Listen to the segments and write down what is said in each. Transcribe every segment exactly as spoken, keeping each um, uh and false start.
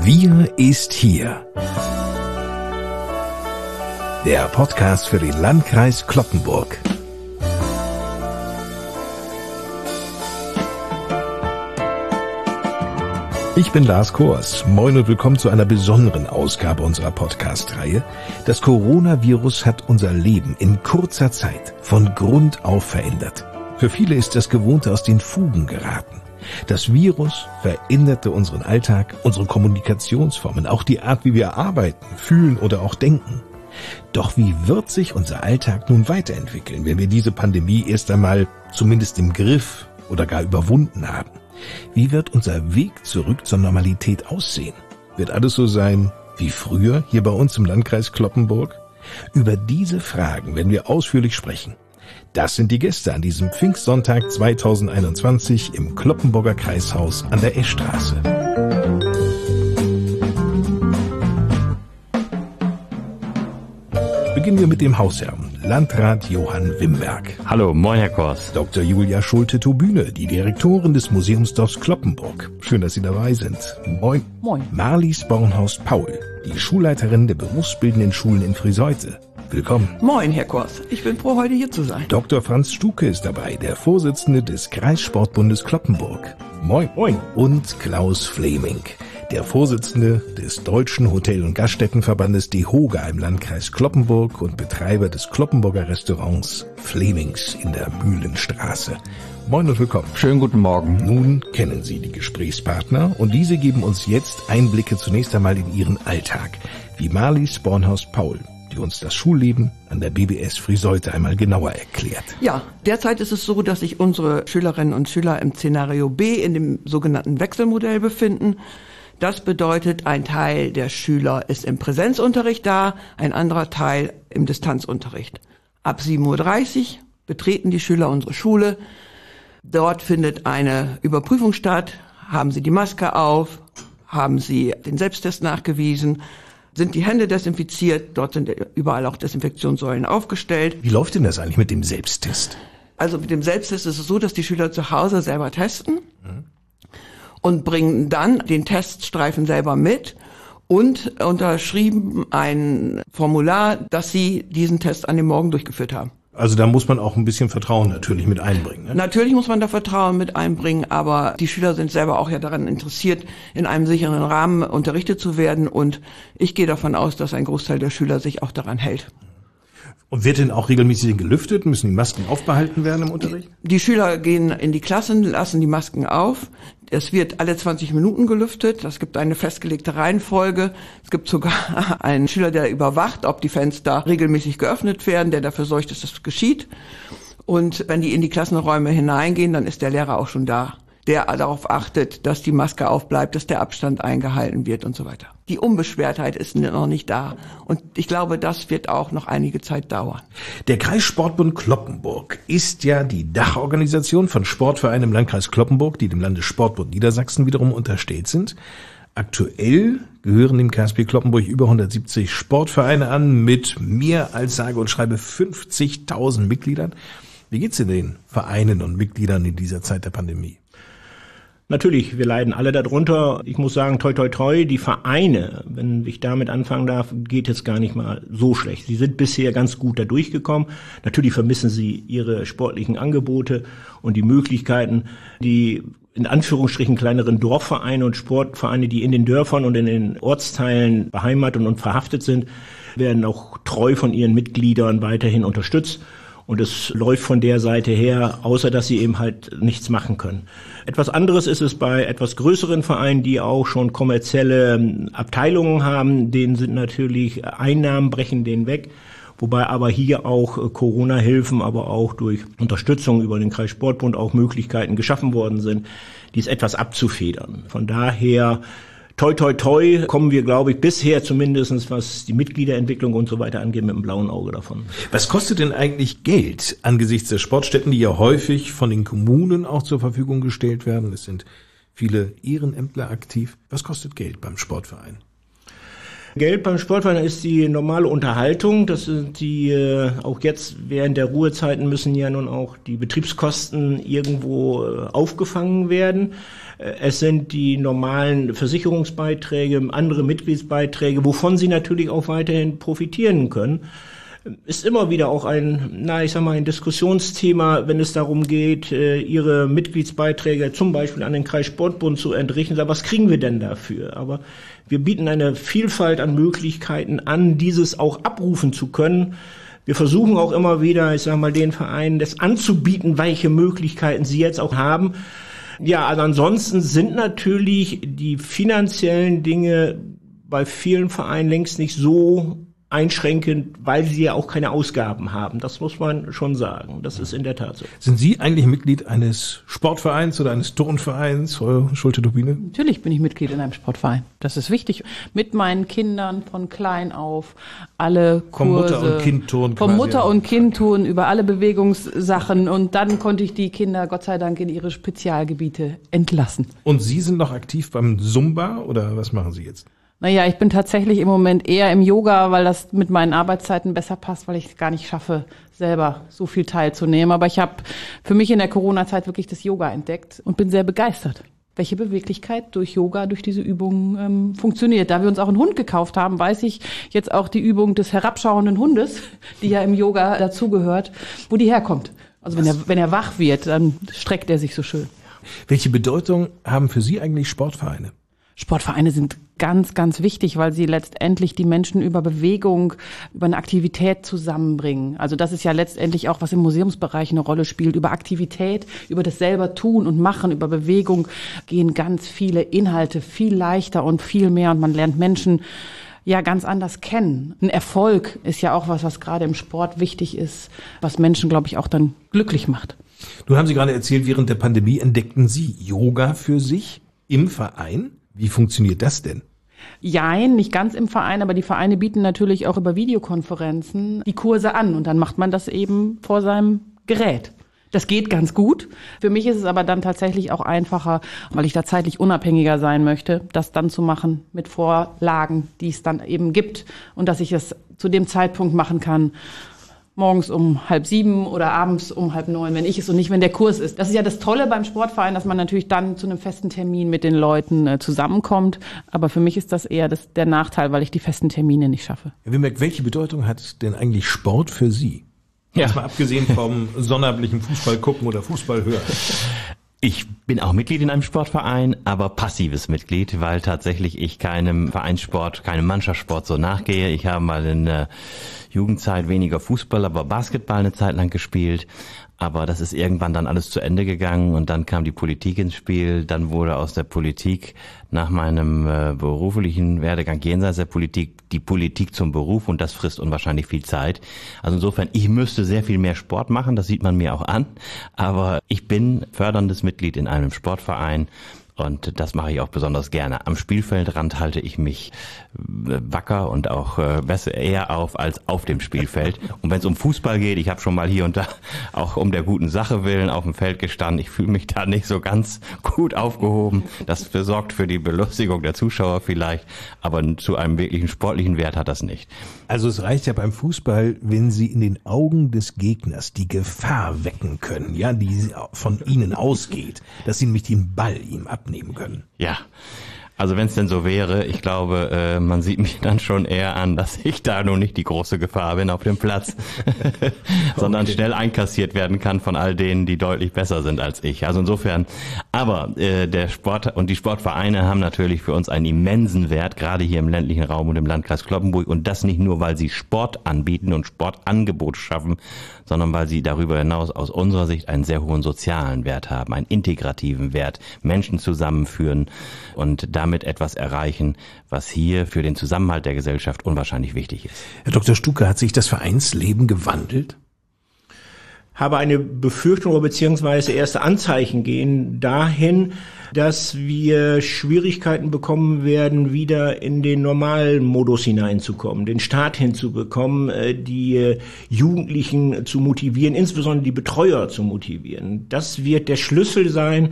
Wir ist hier. Der Podcast für den Landkreis Cloppenburg. Ich bin Lars Kors. Moin und willkommen zu einer besonderen Ausgabe unserer Podcast-Reihe. Das Coronavirus hat unser Leben in kurzer Zeit von Grund auf verändert. Für viele ist das Gewohnte aus den Fugen geraten. Das Virus veränderte unseren Alltag, unsere Kommunikationsformen, auch die Art, wie wir arbeiten, fühlen oder auch denken. Doch wie wird sich unser Alltag nun weiterentwickeln, wenn wir diese Pandemie erst einmal zumindest im Griff oder gar überwunden haben? Wie wird unser Weg zurück zur Normalität aussehen? Wird alles so sein wie früher hier bei uns im Landkreis Cloppenburg? Über diese Fragen werden wir ausführlich sprechen. Das sind die Gäste an diesem Pfingstsonntag zweitausendeinundzwanzig im Cloppenburger Kreishaus an der Eschstraße. Beginnen wir mit dem Hausherrn, Landrat Johann Wimberg. Hallo, moin Herr Kors. Doktor Julia Schulte-Tobühne, die Direktorin des Museumsdorfs Cloppenburg. Schön, dass Sie dabei sind. Moin. Moin. Marlies Bornhaus-Paul, die Schulleiterin der berufsbildenden Schulen in Friseute. Willkommen. Moin, Herr Kors. Ich bin froh, heute hier zu sein. Doktor Franz Stuke ist dabei, der Vorsitzende des Kreissportbundes Cloppenburg. Moin. Moin. Und Klaus Fleming, der Vorsitzende des Deutschen Hotel- und Gaststättenverbandes DEHOGA im Landkreis Cloppenburg und Betreiber des Cloppenburger Restaurants Flemings in der Mühlenstraße. Moin und willkommen. Schönen guten Morgen. Nun kennen Sie die Gesprächspartner und diese geben uns jetzt Einblicke zunächst einmal in ihren Alltag, wie Marlies Bornhaus-Paul, die uns das Schulleben an der B B S Friseute einmal genauer erklärt. Ja, derzeit ist es so, dass sich unsere Schülerinnen und Schüler im Szenario B in dem sogenannten Wechselmodell befinden. Das bedeutet, ein Teil der Schüler ist im Präsenzunterricht da, ein anderer Teil im Distanzunterricht. Ab sieben Uhr dreißig betreten die Schüler unsere Schule. Dort findet eine Überprüfung statt. Haben sie die Maske auf? Haben sie den Selbsttest nachgewiesen? Sind die Hände desinfiziert? Dort sind überall auch Desinfektionssäulen aufgestellt. Wie läuft denn das eigentlich mit dem Selbsttest? Also mit dem Selbsttest ist es so, dass die Schüler zu Hause selber testen. Mhm. Und bringen dann den Teststreifen selber mit und unterschrieben ein Formular, dass sie diesen Test an dem Morgen durchgeführt haben. Also da muss man auch ein bisschen Vertrauen natürlich mit einbringen. Ne? Natürlich muss man da Vertrauen mit einbringen, aber die Schüler sind selber auch ja daran interessiert, in einem sicheren Rahmen unterrichtet zu werden. Und ich gehe davon aus, dass ein Großteil der Schüler sich auch daran hält. Und wird denn auch regelmäßig gelüftet? Müssen die Masken aufbehalten werden im Unterricht? Die, die Schüler gehen in die Klassen, lassen die Masken auf. Es wird alle zwanzig Minuten gelüftet. Es gibt eine festgelegte Reihenfolge. Es gibt sogar einen Schüler, der überwacht, ob die Fenster regelmäßig geöffnet werden, der dafür sorgt, dass das geschieht. Und wenn die in die Klassenräume hineingehen, dann ist der Lehrer auch schon da, der darauf achtet, dass die Maske aufbleibt, dass der Abstand eingehalten wird und so weiter. Die Unbeschwertheit ist noch nicht da. Und ich glaube, das wird auch noch einige Zeit dauern. Der Kreissportbund Cloppenburg ist ja die Dachorganisation von Sportvereinen im Landkreis Cloppenburg, die dem Landessportbund Niedersachsen wiederum unterstellt sind. Aktuell gehören dem K S B Cloppenburg über hundertsiebzig Sportvereine an mit mehr als sage und schreibe fünfzigtausend Mitgliedern. Wie geht's denn den Vereinen und Mitgliedern in dieser Zeit der Pandemie? Natürlich, wir leiden alle darunter. Ich muss sagen, toi toi toi, die Vereine, wenn ich damit anfangen darf, geht es gar nicht mal so schlecht. Sie sind bisher ganz gut da durchgekommen. Natürlich vermissen sie ihre sportlichen Angebote und die Möglichkeiten, die in Anführungsstrichen kleineren Dorfvereine und Sportvereine, die in den Dörfern und in den Ortsteilen beheimatet und verhaftet sind, werden auch treu von ihren Mitgliedern weiterhin unterstützt. Und es läuft von der Seite her, außer dass sie eben halt nichts machen können. Etwas anderes ist es bei etwas größeren Vereinen, die auch schon kommerzielle Abteilungen haben. Denen sind natürlich Einnahmen, brechen denen weg. Wobei aber hier auch Corona-Hilfen, aber auch durch Unterstützung über den Kreissportbund auch Möglichkeiten geschaffen worden sind, dies etwas abzufedern. Von daher toi, toi, toi, kommen wir, glaube ich, bisher zumindest, was die Mitgliederentwicklung und so weiter angeht, mit einem blauen Auge davon. Was kostet denn eigentlich Geld angesichts der Sportstätten, die ja häufig von den Kommunen auch zur Verfügung gestellt werden? Es sind viele Ehrenämtler aktiv. Was kostet Geld beim Sportverein? Geld beim Sportverein ist die normale Unterhaltung. Das sind die, äh, auch jetzt während der Ruhezeiten müssen ja nun auch die Betriebskosten irgendwo äh, aufgefangen werden. Äh, es sind die normalen Versicherungsbeiträge, andere Mitgliedsbeiträge, wovon sie natürlich auch weiterhin profitieren können. Ist immer wieder auch ein, na, ich sag mal, ein Diskussionsthema, wenn es darum geht, ihre Mitgliedsbeiträge zum Beispiel an den Kreissportbund zu entrichten. Was kriegen wir denn dafür? Aber wir bieten eine Vielfalt an Möglichkeiten an, dieses auch abrufen zu können. Wir versuchen auch immer wieder, ich sag mal, den Vereinen das anzubieten, welche Möglichkeiten sie jetzt auch haben. Ja, also ansonsten sind natürlich die finanziellen Dinge bei vielen Vereinen längst nicht so einschränkend, weil sie ja auch keine Ausgaben haben. Das muss man schon sagen. Das ist in der Tat so. Sind Sie eigentlich Mitglied eines Sportvereins oder eines Turnvereins, Frau Schulte-Turbine? Natürlich bin ich Mitglied in einem Sportverein. Das ist wichtig. Mit meinen Kindern von klein auf alle Kurse. Vom Mutter- und Kindturnen. Vom Mutter- und Kindturnen über alle Bewegungssachen. Und dann konnte ich die Kinder Gott sei Dank in ihre Spezialgebiete entlassen. Und Sie sind noch aktiv beim Zumba oder was machen Sie jetzt? Naja, ich bin tatsächlich im Moment eher im Yoga, weil das mit meinen Arbeitszeiten besser passt, weil ich es gar nicht schaffe, selber so viel teilzunehmen. Aber ich habe für mich in der Corona-Zeit wirklich das Yoga entdeckt und bin sehr begeistert, welche Beweglichkeit durch Yoga, durch diese Übungen ähm, funktioniert. Da wir uns auch einen Hund gekauft haben, weiß ich jetzt auch die Übung des herabschauenden Hundes, die ja im Yoga dazugehört, wo die herkommt. Also wenn er, wenn er wach wird, dann streckt er sich so schön. Welche Bedeutung haben für Sie eigentlich Sportvereine? Sportvereine sind ganz, ganz wichtig, weil sie letztendlich die Menschen über Bewegung, über eine Aktivität zusammenbringen. Also das ist ja letztendlich auch, was im Museumsbereich eine Rolle spielt. Über Aktivität, über das selber tun und machen, über Bewegung gehen ganz viele Inhalte viel leichter und viel mehr und man lernt Menschen ja ganz anders kennen. Ein Erfolg ist ja auch was, was gerade im Sport wichtig ist, was Menschen, glaube ich, auch dann glücklich macht. Nun haben Sie gerade erzählt, während der Pandemie entdeckten Sie Yoga für sich im Verein. Wie funktioniert das denn? Jein, nicht ganz im Verein, aber die Vereine bieten natürlich auch über Videokonferenzen die Kurse an und dann macht man das eben vor seinem Gerät. Das geht ganz gut. Für mich ist es aber dann tatsächlich auch einfacher, weil ich da zeitlich unabhängiger sein möchte, das dann zu machen mit Vorlagen, die es dann eben gibt und dass ich es zu dem Zeitpunkt machen kann, morgens um halb sieben oder abends um halb neun, wenn ich es und nicht, wenn der Kurs ist. Das ist ja das Tolle beim Sportverein, dass man natürlich dann zu einem festen Termin mit den Leuten äh, zusammenkommt. Aber für mich ist das eher das, der Nachteil, weil ich die festen Termine nicht schaffe. Herr Wimbeck, welche Bedeutung hat denn eigentlich Sport für Sie? Ja. Jetzt mal abgesehen vom sonnablichen Fußball gucken oder Fußball hören. Ich bin auch Mitglied in einem Sportverein, aber passives Mitglied, weil tatsächlich ich keinem Vereinssport, keinem Mannschaftssport so nachgehe. Ich habe mal in der Jugendzeit weniger Fußball, aber Basketball eine Zeit lang gespielt. Aber das ist irgendwann dann alles zu Ende gegangen und dann kam die Politik ins Spiel. Dann wurde aus der Politik nach meinem äh, beruflichen Werdegang jenseits der Politik die Politik zum Beruf und das frisst unwahrscheinlich viel Zeit. Also insofern, ich müsste sehr viel mehr Sport machen, das sieht man mir auch an. Aber ich bin förderndes Mitglied in einem Sportverein. Und das mache ich auch besonders gerne. Am Spielfeldrand halte ich mich wacker und auch äh, besser eher auf als auf dem Spielfeld. Und wenn es um Fußball geht, ich habe schon mal hier und da auch um der guten Sache willen auf dem Feld gestanden. Ich fühle mich da nicht so ganz gut aufgehoben. Das sorgt für die Belustigung der Zuschauer vielleicht, aber zu einem wirklichen sportlichen Wert hat das nicht. Also es reicht ja beim Fußball, wenn Sie in den Augen des Gegners die Gefahr wecken können, ja, die von Ihnen ausgeht, dass Sie nämlich den Ball ihm abnehmen können. Ja, also wenn es denn so wäre, ich glaube, äh, man sieht mich dann schon eher an, dass ich da nun nicht die große Gefahr bin auf dem Platz, sondern okay. schnell einkassiert werden kann von all denen, die deutlich besser sind als ich. Also insofern, aber äh, der Sport und die Sportvereine haben natürlich für uns einen immensen Wert, gerade hier im ländlichen Raum und im Landkreis Cloppenburg. Und das nicht nur, weil sie Sport anbieten und Sportangebote schaffen, sondern weil sie darüber hinaus aus unserer Sicht einen sehr hohen sozialen Wert haben, einen integrativen Wert, Menschen zusammenführen und damit etwas erreichen, was hier für den Zusammenhalt der Gesellschaft unwahrscheinlich wichtig ist. Herr Doktor Stucke, hat sich das Vereinsleben gewandelt? Habe eine Befürchtung oder beziehungsweise erste Anzeichen gehen dahin, dass wir Schwierigkeiten bekommen werden, wieder in den normalen Modus hineinzukommen, den Start hinzubekommen, die Jugendlichen zu motivieren, insbesondere die Betreuer zu motivieren. Das wird der Schlüssel sein,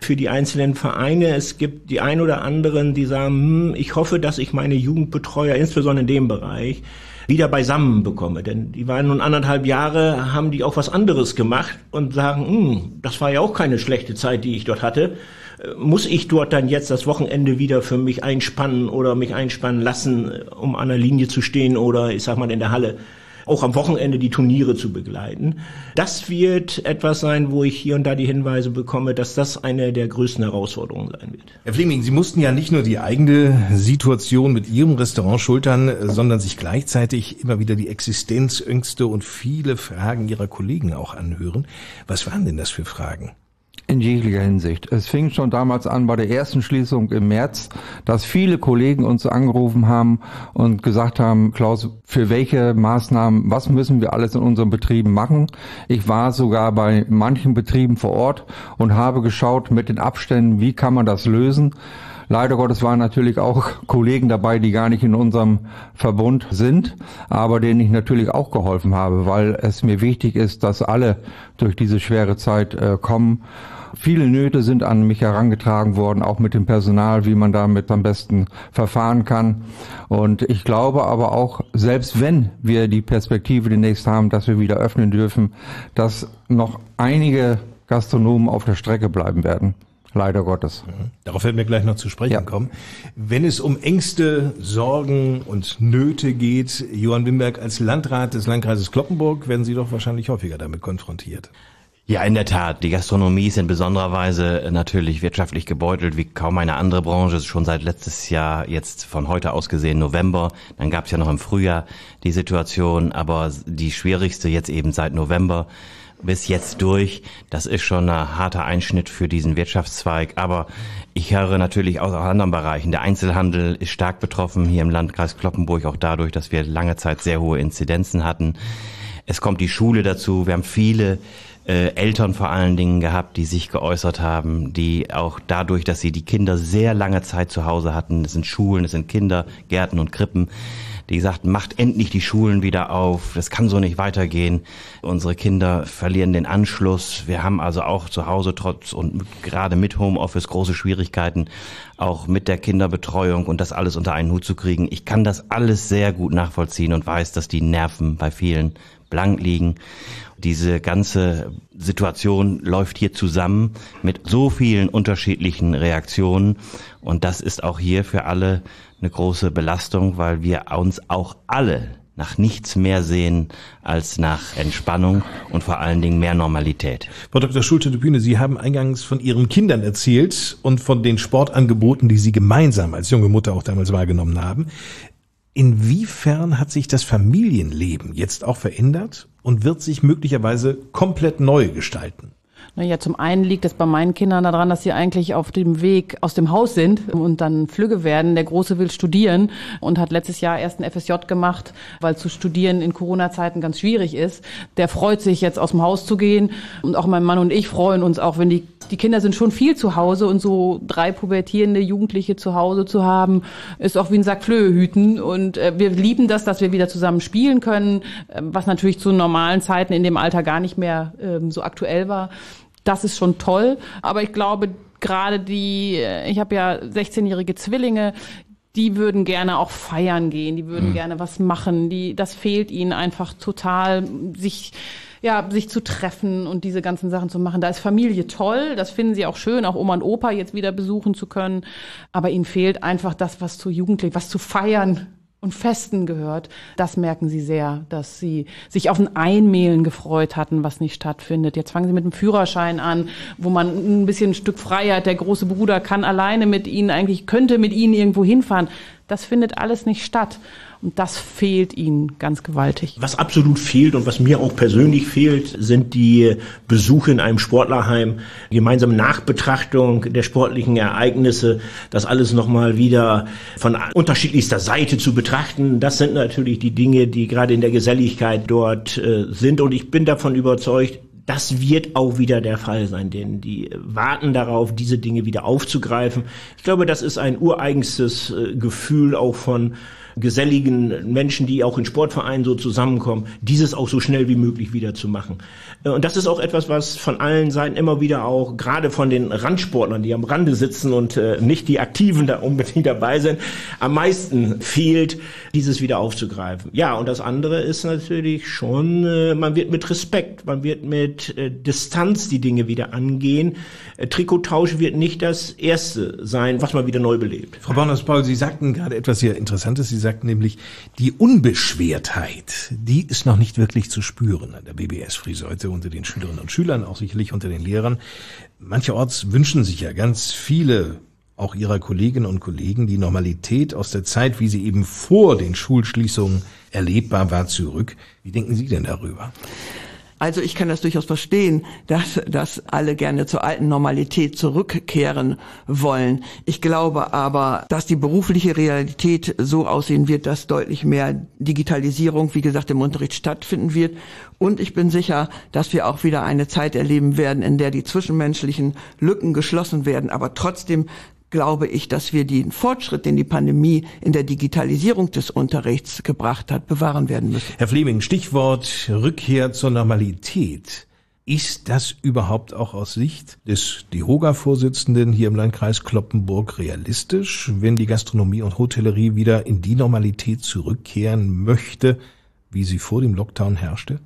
für die einzelnen Vereine. Es gibt die ein oder anderen, die sagen, hm, ich hoffe, dass ich meine Jugendbetreuer, insbesondere in dem Bereich, wieder beisammen bekomme. Denn die waren nun anderthalb Jahre, haben die auch was anderes gemacht und sagen, hm, das war ja auch keine schlechte Zeit, die ich dort hatte. Muss ich dort dann jetzt das Wochenende wieder für mich einspannen oder mich einspannen lassen, um an der Linie zu stehen oder ich sag mal in der Halle auch am Wochenende die Turniere zu begleiten? Das wird etwas sein, wo ich hier und da die Hinweise bekomme, dass das eine der größten Herausforderungen sein wird. Herr Fleming, Sie mussten ja nicht nur die eigene Situation mit Ihrem Restaurant schultern, sondern sich gleichzeitig immer wieder die Existenzängste und viele Fragen Ihrer Kollegen auch anhören. Was waren denn das für Fragen? In jeglicher Hinsicht. Es fing schon damals an bei der ersten Schließung im März, dass viele Kollegen uns angerufen haben und gesagt haben, Klaus, für welche Maßnahmen, was müssen wir alles in unseren Betrieben machen? Ich war sogar bei manchen Betrieben vor Ort und habe geschaut mit den Abständen, wie kann man das lösen? Leider Gottes waren natürlich auch Kollegen dabei, die gar nicht in unserem Verbund sind, aber denen ich natürlich auch geholfen habe, weil es mir wichtig ist, dass alle durch diese schwere Zeit äh, kommen. Viele Nöte sind an mich herangetragen worden, auch mit dem Personal, wie man damit am besten verfahren kann. Und ich glaube aber auch, selbst wenn wir die Perspektive demnächst haben, dass wir wieder öffnen dürfen, dass noch einige Gastronomen auf der Strecke bleiben werden. Leider Gottes. Darauf werden wir gleich noch zu sprechen ja. kommen. Wenn es um Ängste, Sorgen und Nöte geht, Johann Wimberg, als Landrat des Landkreises Cloppenburg werden Sie doch wahrscheinlich häufiger damit konfrontiert. Ja, in der Tat. Die Gastronomie ist in besonderer Weise natürlich wirtschaftlich gebeutelt, wie kaum eine andere Branche. Schon seit letztes Jahr, jetzt von heute aus gesehen November. Dann gab es ja noch im Frühjahr die Situation, aber die schwierigste jetzt eben seit November bis jetzt durch. Das ist schon ein harter Einschnitt für diesen Wirtschaftszweig. Aber ich höre natürlich auch aus anderen Bereichen. Der Einzelhandel ist stark betroffen hier im Landkreis Cloppenburg, auch dadurch, dass wir lange Zeit sehr hohe Inzidenzen hatten. Es kommt die Schule dazu. Wir haben viele äh, Eltern vor allen Dingen gehabt, die sich geäußert haben, die auch dadurch, dass sie die Kinder sehr lange Zeit zu Hause hatten, es sind Schulen, es sind Kindergärten und Krippen, die sagten, macht endlich die Schulen wieder auf, das kann so nicht weitergehen. Unsere Kinder verlieren den Anschluss. Wir haben also auch zu Hause trotz und gerade mit Homeoffice große Schwierigkeiten, auch mit der Kinderbetreuung und das alles unter einen Hut zu kriegen. Ich kann das alles sehr gut nachvollziehen und weiß, dass die Nerven bei vielen blank liegen. Diese ganze Situation läuft hier zusammen mit so vielen unterschiedlichen Reaktionen und das ist auch hier für alle eine große Belastung, weil wir uns auch alle nach nichts mehr sehen als nach Entspannung und vor allen Dingen mehr Normalität. Frau Doktor Schulte-de-Bühne, Sie haben eingangs von Ihren Kindern erzählt und von den Sportangeboten, die Sie gemeinsam als junge Mutter auch damals wahrgenommen haben. Inwiefern hat sich das Familienleben jetzt auch verändert und wird sich möglicherweise komplett neu gestalten? Naja, zum einen liegt es bei meinen Kindern daran, dass sie eigentlich auf dem Weg aus dem Haus sind und dann flügge werden. Der Große will studieren und hat letztes Jahr erst ein F S J gemacht, weil zu studieren in Corona-Zeiten ganz schwierig ist. Der freut sich jetzt aus dem Haus zu gehen und auch mein Mann und ich freuen uns auch, wenn die die Kinder sind schon viel zu Hause und so drei pubertierende Jugendliche zu Hause zu haben, ist auch wie ein Sack Flöhe hüten und äh, wir lieben das, dass wir wieder zusammen spielen können, äh, was natürlich zu normalen Zeiten in dem Alter gar nicht mehr äh, so aktuell war. Das ist schon toll, aber ich glaube, gerade die, ich habe ja sechzehnjährige Zwillinge, die würden gerne auch feiern gehen, die würden mhm. gerne was machen, die, das fehlt ihnen einfach total, sich, ja, sich zu treffen und diese ganzen Sachen zu machen. Da ist Familie toll, das finden sie auch schön, auch Oma und Opa jetzt wieder besuchen zu können, aber ihnen fehlt einfach das, was zu Jugendlichen, was zu feiern und Festen gehört. Das merken sie sehr, dass sie sich auf ein Einmehlen gefreut hatten, was nicht stattfindet. Jetzt fangen sie mit dem Führerschein an, wo man ein bisschen ein Stück Freiheit, der große Bruder kann alleine mit ihnen, eigentlich könnte mit ihnen irgendwo hinfahren. Das findet alles nicht statt. Und das fehlt ihnen ganz gewaltig. Was absolut fehlt und was mir auch persönlich fehlt, sind die Besuche in einem Sportlerheim, gemeinsame Nachbetrachtung der sportlichen Ereignisse, das alles nochmal wieder von unterschiedlichster Seite zu betrachten. Das sind natürlich die Dinge, die gerade in der Geselligkeit dort äh, sind. Und ich bin davon überzeugt, das wird auch wieder der Fall sein, denn die warten darauf, diese Dinge wieder aufzugreifen. Ich glaube, das ist ein ureigenstes Gefühl auch von geselligen Menschen, die auch in Sportvereinen so zusammenkommen, dieses auch so schnell wie möglich wieder zu machen. Und das ist auch etwas, was von allen Seiten immer wieder auch, gerade von den Randsportlern, die am Rande sitzen und äh, nicht die Aktiven da unbedingt dabei sind, am meisten fehlt, dieses wieder aufzugreifen. Ja, und das andere ist natürlich schon, äh, man wird mit Respekt, man wird mit äh, Distanz die Dinge wieder angehen. Äh, Trikottausch wird nicht das Erste sein, was man wieder neu belebt. Frau Borners-Paul, Sie sagten gerade etwas sehr Interessantes. Sie sagten nämlich, die Unbeschwertheit, die ist noch nicht wirklich zu spüren an der B B S-Friseute unter den Schülerinnen und Schülern, auch sicherlich unter den Lehrern. Mancherorts wünschen sich ja ganz viele, auch ihrer Kolleginnen und Kollegen, die Normalität aus der Zeit, wie sie eben vor den Schulschließungen erlebbar war, zurück. Wie denken Sie denn darüber? Also ich kann das durchaus verstehen, dass, dass alle gerne zur alten Normalität zurückkehren wollen. Ich glaube aber, dass die berufliche Realität so aussehen wird, dass deutlich mehr Digitalisierung, wie gesagt, im Unterricht stattfinden wird. Und ich bin sicher, dass wir auch wieder eine Zeit erleben werden, in der die zwischenmenschlichen Lücken geschlossen werden, aber trotzdem glaube ich, dass wir den Fortschritt, den die Pandemie in der Digitalisierung des Unterrichts gebracht hat, bewahren werden müssen. Herr Fleming, Stichwort Rückkehr zur Normalität. Ist das überhaupt auch aus Sicht des DEHOGA-Vorsitzenden hier im Landkreis Cloppenburg realistisch, wenn die Gastronomie und Hotellerie wieder in die Normalität zurückkehren möchte, wie sie vor dem Lockdown herrschte?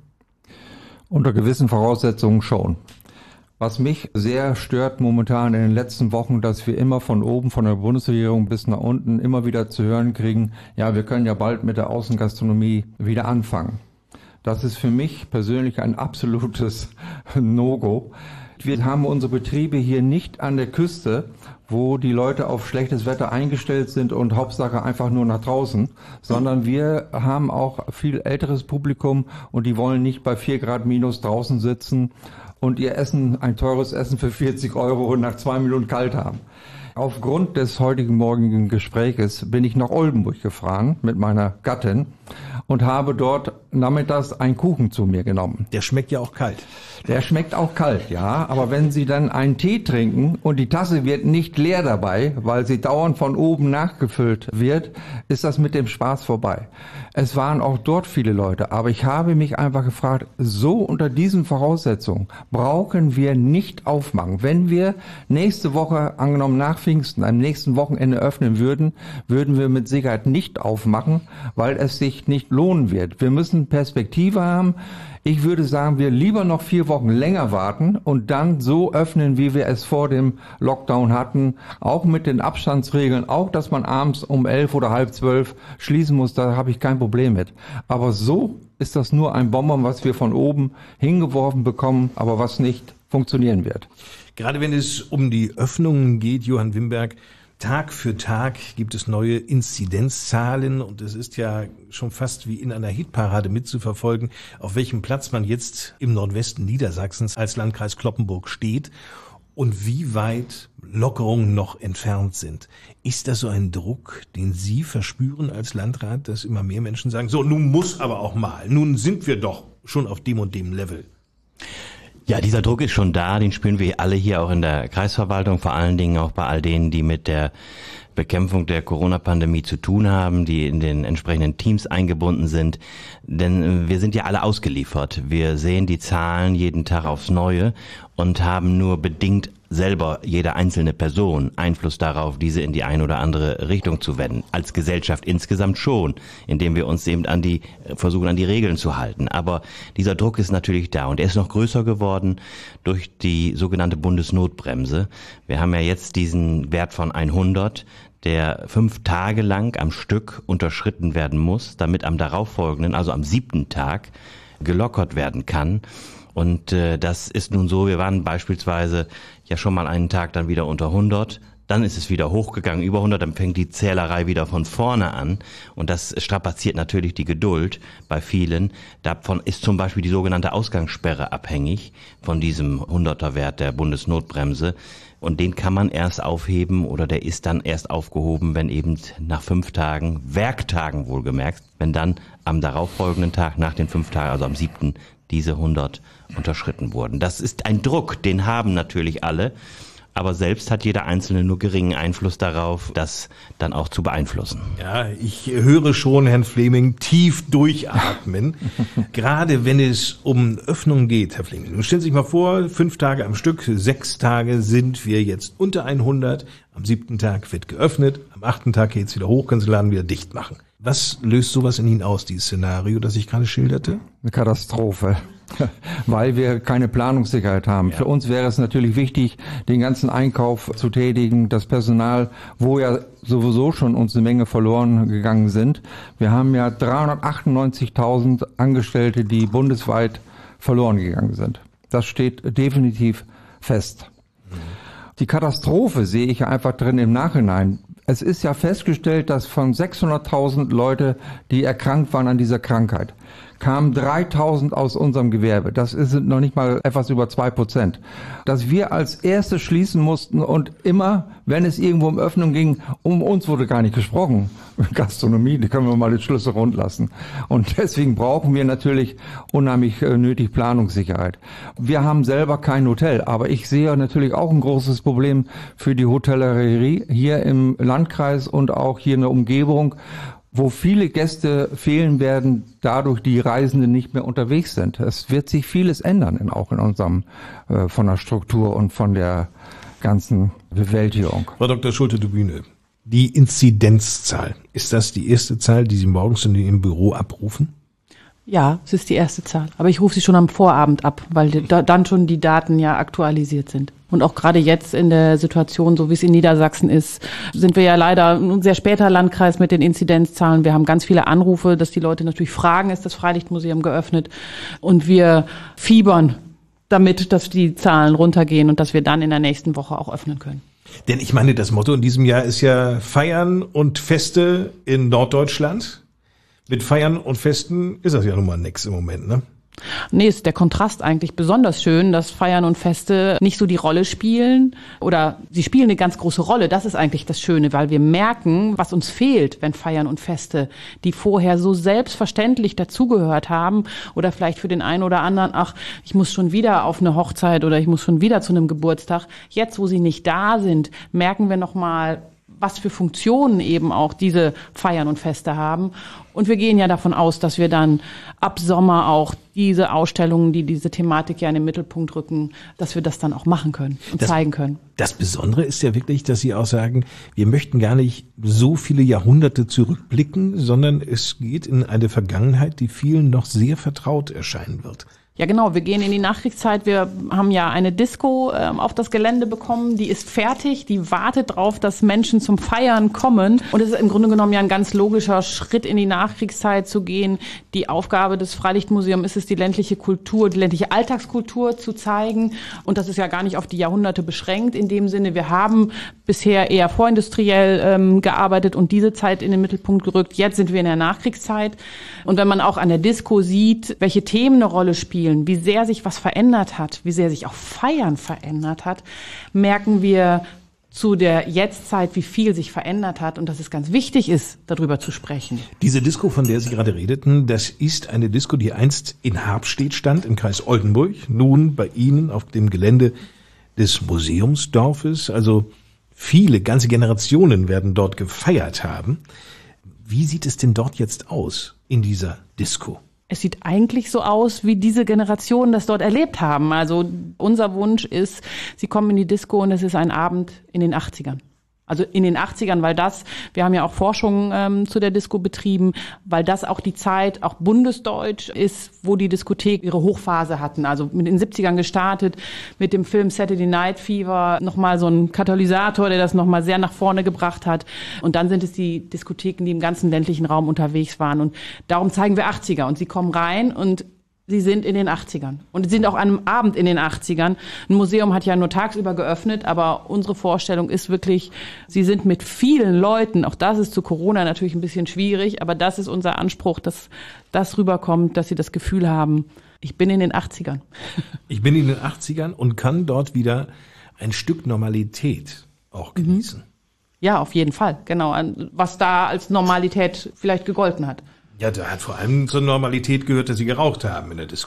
Unter gewissen Voraussetzungen schon. Was mich sehr stört momentan in den letzten Wochen, dass wir immer von oben, von der Bundesregierung bis nach unten immer wieder zu hören kriegen, ja, wir können ja bald mit der Außengastronomie wieder anfangen. Das ist für mich persönlich ein absolutes No-Go. Wir haben unsere Betriebe hier nicht an der Küste, wo die Leute auf schlechtes Wetter eingestellt sind und Hauptsache einfach nur nach draußen, sondern wir haben auch viel älteres Publikum und die wollen nicht bei vier Grad minus draußen sitzen und ihr Essen, ein teures Essen für vierzig Euro nach zwei Minuten kalt haben. Aufgrund des heutigen morgigen Gespräches bin ich nach Oldenburg gefahren mit meiner Gattin und habe dort nachmittags einen Kuchen zu mir genommen. Der schmeckt ja auch kalt. Der schmeckt auch kalt, ja. Aber wenn Sie dann einen Tee trinken und die Tasse wird nicht leer dabei, weil sie dauernd von oben nachgefüllt wird, ist das mit dem Spaß vorbei. Es waren auch dort viele Leute, aber ich habe mich einfach gefragt, so unter diesen Voraussetzungen brauchen wir nicht aufmachen. Wenn wir nächste Woche, angenommen nach Pfingsten, am nächsten Wochenende öffnen würden, würden wir mit Sicherheit nicht aufmachen, weil es sich nicht lohnen wird. Wir müssen Perspektive haben. Ich würde sagen, wir lieber noch vier Wochen länger warten und dann so öffnen, wie wir es vor dem Lockdown hatten. Auch mit den Abstandsregeln, auch dass man abends um elf oder halb zwölf schließen muss, da habe ich kein Problem mit. Aber so ist das nur ein Bonbon, was wir von oben hingeworfen bekommen, aber was nicht funktionieren wird. Gerade wenn es um die Öffnungen geht, Johann Wimberg, Tag für Tag gibt es neue Inzidenzzahlen und es ist ja schon fast wie in einer Hitparade mitzuverfolgen, auf welchem Platz man jetzt im Nordwesten Niedersachsens als Landkreis Cloppenburg steht und wie weit Lockerungen noch entfernt sind. Ist das so ein Druck, den Sie verspüren als Landrat, dass immer mehr Menschen sagen, so, nun muss aber auch mal, nun sind wir doch schon auf dem und dem Level? Ja, dieser Druck ist schon da, den spüren wir alle hier auch in der Kreisverwaltung, vor allen Dingen auch bei all denen, die mit der Bekämpfung der Corona-Pandemie zu tun haben, die in den entsprechenden Teams eingebunden sind. Denn wir sind ja alle ausgeliefert. Wir sehen die Zahlen jeden Tag aufs Neue und haben nur bedingt selber, jede einzelne Person, Einfluss darauf, diese in die eine oder andere Richtung zu wenden. Als Gesellschaft insgesamt schon, indem wir uns eben an die, versuchen an die Regeln zu halten. Aber dieser Druck ist natürlich da und er ist noch größer geworden durch die sogenannte Bundesnotbremse. Wir haben ja jetzt diesen Wert von hundert, der fünf Tage lang am Stück unterschritten werden muss, damit am darauffolgenden, also am siebten Tag, gelockert werden kann. Und äh, das ist nun so, wir waren beispielsweise ja schon mal einen Tag dann wieder unter hundert, dann ist es wieder hochgegangen, über hundert, dann fängt die Zählerei wieder von vorne an und das strapaziert natürlich die Geduld bei vielen. Davon ist zum Beispiel die sogenannte Ausgangssperre abhängig, von diesem hunderter Wert der Bundesnotbremse. Und den kann man erst aufheben oder der ist dann erst aufgehoben, wenn eben nach fünf Tagen, Werktagen wohlgemerkt, wenn dann am darauffolgenden Tag, nach den fünf Tagen, also am siebten, diese hundert unterschritten wurden. Das ist ein Druck, den haben natürlich alle. Aber selbst hat jeder Einzelne nur geringen Einfluss darauf, das dann auch zu beeinflussen. Ja, ich höre schon Herrn Fleming tief durchatmen. Gerade wenn es um Öffnung geht, Herr Fleming. Nun stellen Sie sich mal vor, fünf Tage am Stück, sechs Tage sind wir jetzt unter hundert. Am siebten Tag wird geöffnet, am achten Tag geht's wieder hoch, können Sie den Laden wieder dicht machen. Was löst sowas in Ihnen aus, dieses Szenario, das ich gerade schilderte? Eine Katastrophe. Weil wir keine Planungssicherheit haben. Ja. Für uns wäre es natürlich wichtig, den ganzen Einkauf zu tätigen, das Personal, wo ja sowieso schon uns eine Menge verloren gegangen sind. Wir haben ja dreihundertachtundneunzigtausend Angestellte, die bundesweit verloren gegangen sind. Das steht definitiv fest. Mhm. Die Katastrophe sehe ich ja einfach drin im Nachhinein. Es ist ja festgestellt, dass von sechshunderttausend Leute, die erkrankt waren an dieser Krankheit, kamen dreitausend aus unserem Gewerbe. Das sind noch nicht mal etwas über zwei Prozent. Dass wir als Erste schließen mussten und immer, wenn es irgendwo um Öffnung ging, um uns wurde gar nicht gesprochen. Gastronomie, die können wir mal den Schlüssel rund lassen. Und deswegen brauchen wir natürlich unheimlich nötig Planungssicherheit. Wir haben selber kein Hotel, aber ich sehe natürlich auch ein großes Problem für die Hotellerie hier im Landkreis und auch hier in der Umgebung, wo viele Gäste fehlen werden, dadurch die Reisenden nicht mehr unterwegs sind. Es wird sich vieles ändern, auch in unserem, äh, von der Struktur und von der ganzen Bewältigung. Frau Doktor Schulte-Dubüne, die Inzidenzzahl, ist das die erste Zahl, die Sie morgens in Ihrem Büro abrufen? Ja, es ist die erste Zahl. Aber ich rufe sie schon am Vorabend ab, weil da, dann schon die Daten ja aktualisiert sind. Und auch gerade jetzt in der Situation, so wie es in Niedersachsen ist, sind wir ja leider ein sehr später Landkreis mit den Inzidenzzahlen. Wir haben ganz viele Anrufe, dass die Leute natürlich fragen, ist das Freilichtmuseum geöffnet? Und wir fiebern damit, dass die Zahlen runtergehen und dass wir dann in der nächsten Woche auch öffnen können. Denn ich meine, das Motto in diesem Jahr ist ja Feiern und Feste in Norddeutschland. Mit Feiern und Festen ist das ja nun mal nix im Moment, ne? Nee, ist der Kontrast eigentlich besonders schön, dass Feiern und Feste nicht so die Rolle spielen oder sie spielen eine ganz große Rolle. Das ist eigentlich das Schöne, weil wir merken, was uns fehlt, wenn Feiern und Feste, die vorher so selbstverständlich dazugehört haben oder vielleicht für den einen oder anderen, ach, ich muss schon wieder auf eine Hochzeit oder ich muss schon wieder zu einem Geburtstag. Jetzt, wo sie nicht da sind, merken wir nochmal, was für Funktionen eben auch diese Feiern und Feste haben. Und wir gehen ja davon aus, dass wir dann ab Sommer auch diese Ausstellungen, die diese Thematik ja in den Mittelpunkt rücken, dass wir das dann auch machen können und das, zeigen können. Das Besondere ist ja wirklich, dass Sie auch sagen, wir möchten gar nicht so viele Jahrhunderte zurückblicken, sondern es geht in eine Vergangenheit, die vielen noch sehr vertraut erscheinen wird. Ja, genau. Wir gehen in die Nachkriegszeit. Wir haben ja eine Disco äh, auf das Gelände bekommen. Die ist fertig. Die wartet drauf, dass Menschen zum Feiern kommen. Und es ist im Grunde genommen ja ein ganz logischer Schritt in die Nachkriegszeit zu gehen. Die Aufgabe des Freilichtmuseums ist es, die ländliche Kultur, die ländliche Alltagskultur zu zeigen. Und das ist ja gar nicht auf die Jahrhunderte beschränkt. In dem Sinne, wir haben bisher eher vorindustriell ähm, gearbeitet und diese Zeit in den Mittelpunkt gerückt. Jetzt sind wir in der Nachkriegszeit. Und wenn man auch an der Disco sieht, welche Themen eine Rolle spielen, wie sehr sich was verändert hat, wie sehr sich auch Feiern verändert hat, merken wir zu der Jetztzeit, wie viel sich verändert hat und dass es ganz wichtig ist, darüber zu sprechen. Diese Disco, von der Sie gerade redeten, das ist eine Disco, die einst in Harpstedt stand, im Kreis Oldenburg, nun bei Ihnen auf dem Gelände des Museumsdorfes. Also viele, ganze Generationen werden dort gefeiert haben. Wie sieht es denn dort jetzt aus in dieser Disco? Es sieht eigentlich so aus, wie diese Generationen das dort erlebt haben. Also unser Wunsch ist, sie kommen in die Disco und es ist ein Abend in den achtzigern. Also in den achtzigern, weil das, wir haben ja auch Forschung ähm, zu der Disco betrieben, weil das auch die Zeit, auch bundesdeutsch ist, wo die Diskothek ihre Hochphase hatten. Also mit den siebzigern gestartet, mit dem Film Saturday Night Fever, nochmal so ein Katalysator, der das nochmal sehr nach vorne gebracht hat. Und dann sind es die Diskotheken, die im ganzen ländlichen Raum unterwegs waren. Und darum zeigen wir achtziger. Und sie kommen rein und sie sind in den achtzigern und sind auch an einem Abend in den achtzigern. Ein Museum hat ja nur tagsüber geöffnet, aber unsere Vorstellung ist wirklich, sie sind mit vielen Leuten, auch das ist zu Corona natürlich ein bisschen schwierig, aber das ist unser Anspruch, dass das rüberkommt, dass sie das Gefühl haben, ich bin in den achtzigern. Ich bin in den achtzigern und kann dort wieder ein Stück Normalität auch genießen. Ja, auf jeden Fall, genau, was da als Normalität vielleicht gegolten hat. Ja, da hat vor allem zur Normalität gehört, dass Sie geraucht haben in der Disco, ne?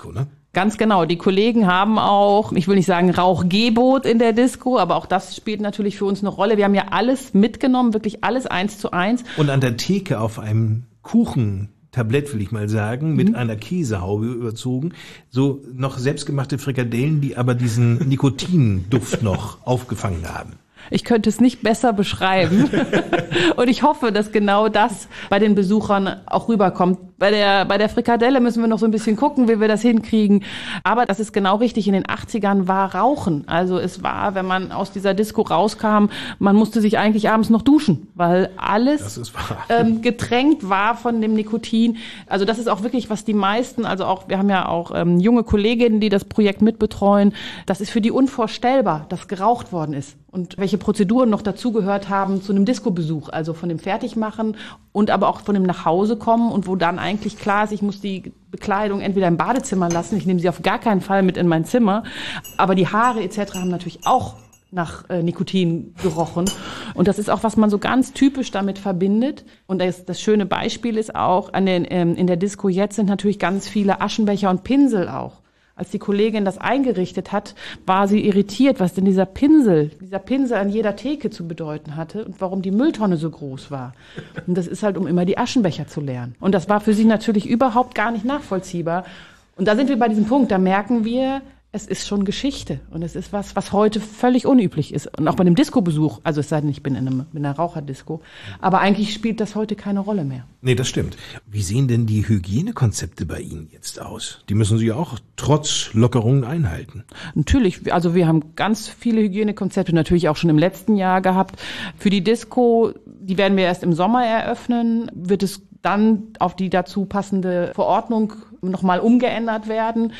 Ganz genau. Die Kollegen haben auch, ich will nicht sagen Rauchgebot in der Disco, aber auch das spielt natürlich für uns eine Rolle. Wir haben ja alles mitgenommen, wirklich alles eins zu eins. Und an der Theke auf einem Kuchentablett, will ich mal sagen, mit mhm. einer Käsehaube überzogen, so noch selbstgemachte Frikadellen, die aber diesen Nikotinduft noch aufgefangen haben. Ich könnte es nicht besser beschreiben. Und ich hoffe, dass genau das bei den Besuchern auch rüberkommt. Bei der, bei der Frikadelle müssen wir noch so ein bisschen gucken, wie wir das hinkriegen. Aber das ist genau richtig. In den achtzigern war Rauchen. Also es war, wenn man aus dieser Disco rauskam, man musste sich eigentlich abends noch duschen, weil alles ähm, getränkt war von dem Nikotin. Also das ist auch wirklich, was die meisten, also auch, wir haben ja auch ähm, junge Kolleginnen, die das Projekt mitbetreuen. Das ist für die unvorstellbar, dass geraucht worden ist. Und welche Prozeduren noch dazugehört haben zu einem Disco-Besuch, also von dem Fertigmachen und aber auch von dem Nachhausekommen und wo dann eigentlich klar ist, ich muss die Bekleidung entweder im Badezimmer lassen, ich nehme sie auf gar keinen Fall mit in mein Zimmer, aber die Haare et cetera haben natürlich auch nach äh, Nikotin gerochen. Und das ist auch, was man so ganz typisch damit verbindet. Und das, das schöne Beispiel ist auch, an den, ähm, in der Disco jetzt sind natürlich ganz viele Aschenbecher und Pinsel auch. Als die Kollegin das eingerichtet hat, war sie irritiert, was denn dieser Pinsel, dieser Pinsel an jeder Theke zu bedeuten hatte und warum die Mülltonne so groß war. Und das ist halt, um immer die Aschenbecher zu leeren. Und das war für sie natürlich überhaupt gar nicht nachvollziehbar. Und da sind wir bei diesem Punkt, da merken wir, es ist schon Geschichte und es ist was, was heute völlig unüblich ist. Und auch bei dem Disco-Besuch, also es sei denn, ich bin in, einem, in einer Raucherdisco, aber eigentlich spielt das heute keine Rolle mehr. Nee, das stimmt. Wie sehen denn die Hygienekonzepte bei Ihnen jetzt aus? Die müssen Sie ja auch trotz Lockerungen einhalten. Natürlich, also wir haben ganz viele Hygienekonzepte, natürlich auch schon im letzten Jahr gehabt. Für die Disco, die werden wir erst im Sommer eröffnen, wird es dann auf die dazu passende Verordnung nochmal umgeändert werden.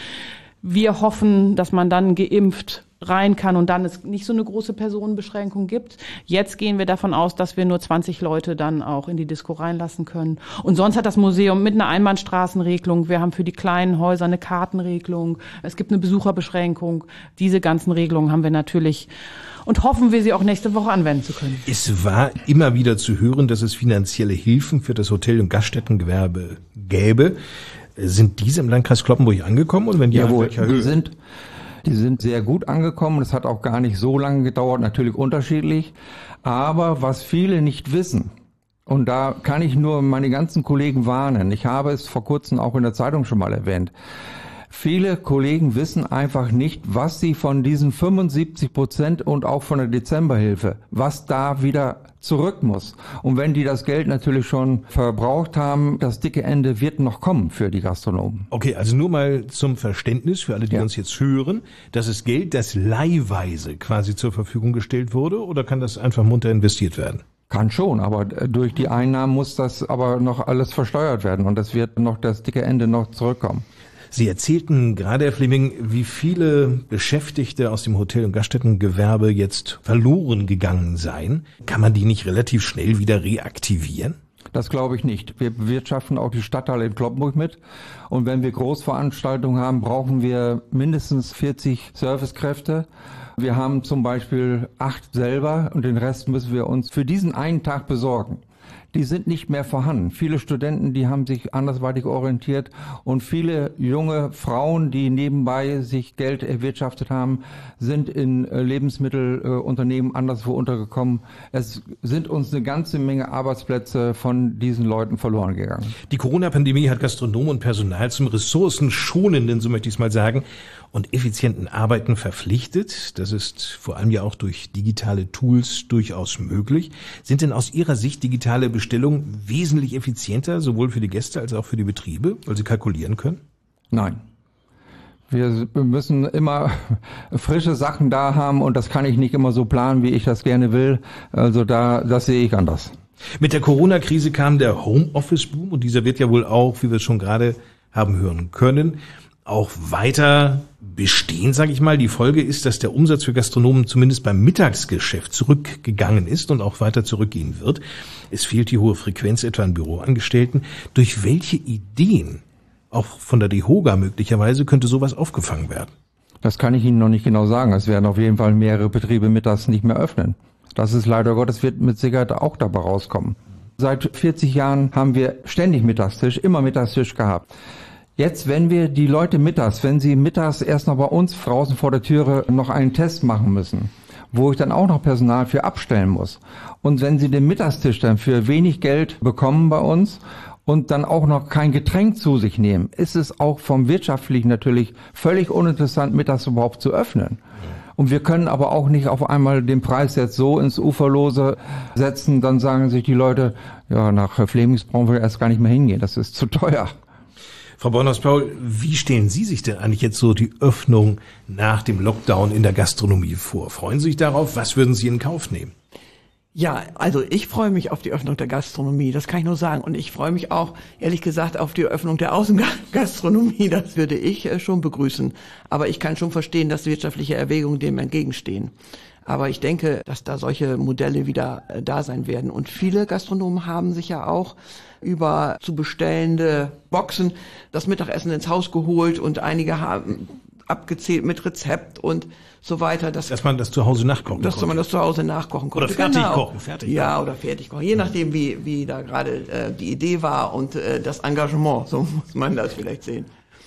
Wir hoffen, dass man dann geimpft rein kann und dann es nicht so eine große Personenbeschränkung gibt. Jetzt gehen wir davon aus, dass wir nur zwanzig Leute dann auch in die Disco reinlassen können. Und sonst hat das Museum mit einer Einbahnstraßenregelung, wir haben für die kleinen Häuser eine Kartenregelung, es gibt eine Besucherbeschränkung. Diese ganzen Regelungen haben wir natürlich und hoffen wir, sie auch nächste Woche anwenden zu können. Es war immer wieder zu hören, dass es finanzielle Hilfen für das Hotel- und Gaststättengewerbe gäbe. Sind diese im Landkreis Cloppenburg angekommen? Und wenn ja, Jawohl, die sind, die sind sehr gut angekommen. Das hat auch gar nicht so lange gedauert, natürlich unterschiedlich. Aber was viele nicht wissen, und da kann ich nur meine ganzen Kollegen warnen, ich habe es vor kurzem auch in der Zeitung schon mal erwähnt, viele Kollegen wissen einfach nicht, was sie von diesen fünfundsiebzig Prozent und auch von der Dezemberhilfe, was da wieder zurück muss. Und wenn die das Geld natürlich schon verbraucht haben, das dicke Ende wird noch kommen für die Gastronomen. Okay, also nur mal zum Verständnis für alle, die ja. uns jetzt hören. Das ist Geld, das leihweise quasi zur Verfügung gestellt wurde, oder kann das einfach munter investiert werden? Kann schon, aber durch die Einnahmen muss das aber noch alles versteuert werden und es wird noch das dicke Ende noch zurückkommen. Sie erzählten gerade, Herr Fleming, wie viele Beschäftigte aus dem Hotel- und Gaststättengewerbe jetzt verloren gegangen seien. Kann man die nicht relativ schnell wieder reaktivieren? Das glaube ich nicht. Wir bewirtschaften auch die Stadthalle in Cloppenburg mit. Und wenn wir Großveranstaltungen haben, brauchen wir mindestens vierzig Servicekräfte. Wir haben zum Beispiel acht selber und den Rest müssen wir uns für diesen einen Tag besorgen. Die sind nicht mehr vorhanden. Viele Studenten, die haben sich andersweitig orientiert und viele junge Frauen, die nebenbei sich Geld erwirtschaftet haben, sind in Lebensmittelunternehmen anderswo untergekommen. Es sind uns eine ganze Menge Arbeitsplätze von diesen Leuten verloren gegangen. Die Corona-Pandemie hat Gastronomen und Personal zum ressourcenschonenden, so möchte ich es mal sagen, und effizienten Arbeiten verpflichtet. Das ist vor allem ja auch durch digitale Tools durchaus möglich. Sind denn aus Ihrer Sicht digitale Bestellungen wesentlich effizienter, sowohl für die Gäste als auch für die Betriebe, weil sie kalkulieren können? Nein. Wir müssen immer frische Sachen da haben und das kann ich nicht immer so planen, wie ich das gerne will. Also da, das sehe ich anders. Mit der Corona-Krise kam der Homeoffice-Boom und dieser wird ja wohl auch, wie wir es schon gerade haben hören können, auch weiter bestehen, sage ich mal. Die Folge ist, dass der Umsatz für Gastronomen zumindest beim Mittagsgeschäft zurückgegangen ist und auch weiter zurückgehen wird. Es fehlt die hohe Frequenz etwa an Büroangestellten. Durch welche Ideen, auch von der DEHOGA möglicherweise, könnte sowas aufgefangen werden? Das kann ich Ihnen noch nicht genau sagen. Es werden auf jeden Fall mehrere Betriebe mittags nicht mehr öffnen. Das ist leider Gottes, wird mit Sicherheit auch dabei rauskommen. Seit vierzig Jahren haben wir ständig Mittagstisch, immer Mittagstisch gehabt. Jetzt, wenn wir die Leute mittags, wenn sie mittags erst noch bei uns draußen vor der Türe noch einen Test machen müssen, wo ich dann auch noch Personal für abstellen muss. Und wenn sie den Mittagstisch dann für wenig Geld bekommen bei uns und dann auch noch kein Getränk zu sich nehmen, ist es auch vom Wirtschaftlichen natürlich völlig uninteressant, mittags überhaupt zu öffnen. Und wir können aber auch nicht auf einmal den Preis jetzt so ins Uferlose setzen, dann sagen sich die Leute, ja, nach Flemings brauchen wir erst gar nicht mehr hingehen, das ist zu teuer. Frau Bornhaus-Paul, wie stellen Sie sich denn eigentlich jetzt so die Öffnung nach dem Lockdown in der Gastronomie vor? Freuen Sie sich darauf? Was würden Sie in Kauf nehmen? Ja, also ich freue mich auf die Öffnung der Gastronomie, das kann ich nur sagen. Und ich freue mich auch, ehrlich gesagt, auf die Öffnung der Außengastronomie. Das würde ich schon begrüßen. Aber ich kann schon verstehen, dass wirtschaftliche Erwägungen dem entgegenstehen. Aber ich denke, dass da solche Modelle wieder da sein werden. Und viele Gastronomen haben sich ja auch über zu bestellende Boxen das Mittagessen ins Haus geholt und einige haben abgezählt mit Rezept und so weiter. Dass, dass man das zu Hause nachkochen Dass konnte. man das zu Hause nachkochen konnte. Oder fertig genau. kochen. Fertig ja, kochen. oder fertig kochen. Je nachdem, wie, wie da gerade äh, die Idee war und äh, das Engagement. So muss man das vielleicht sehen.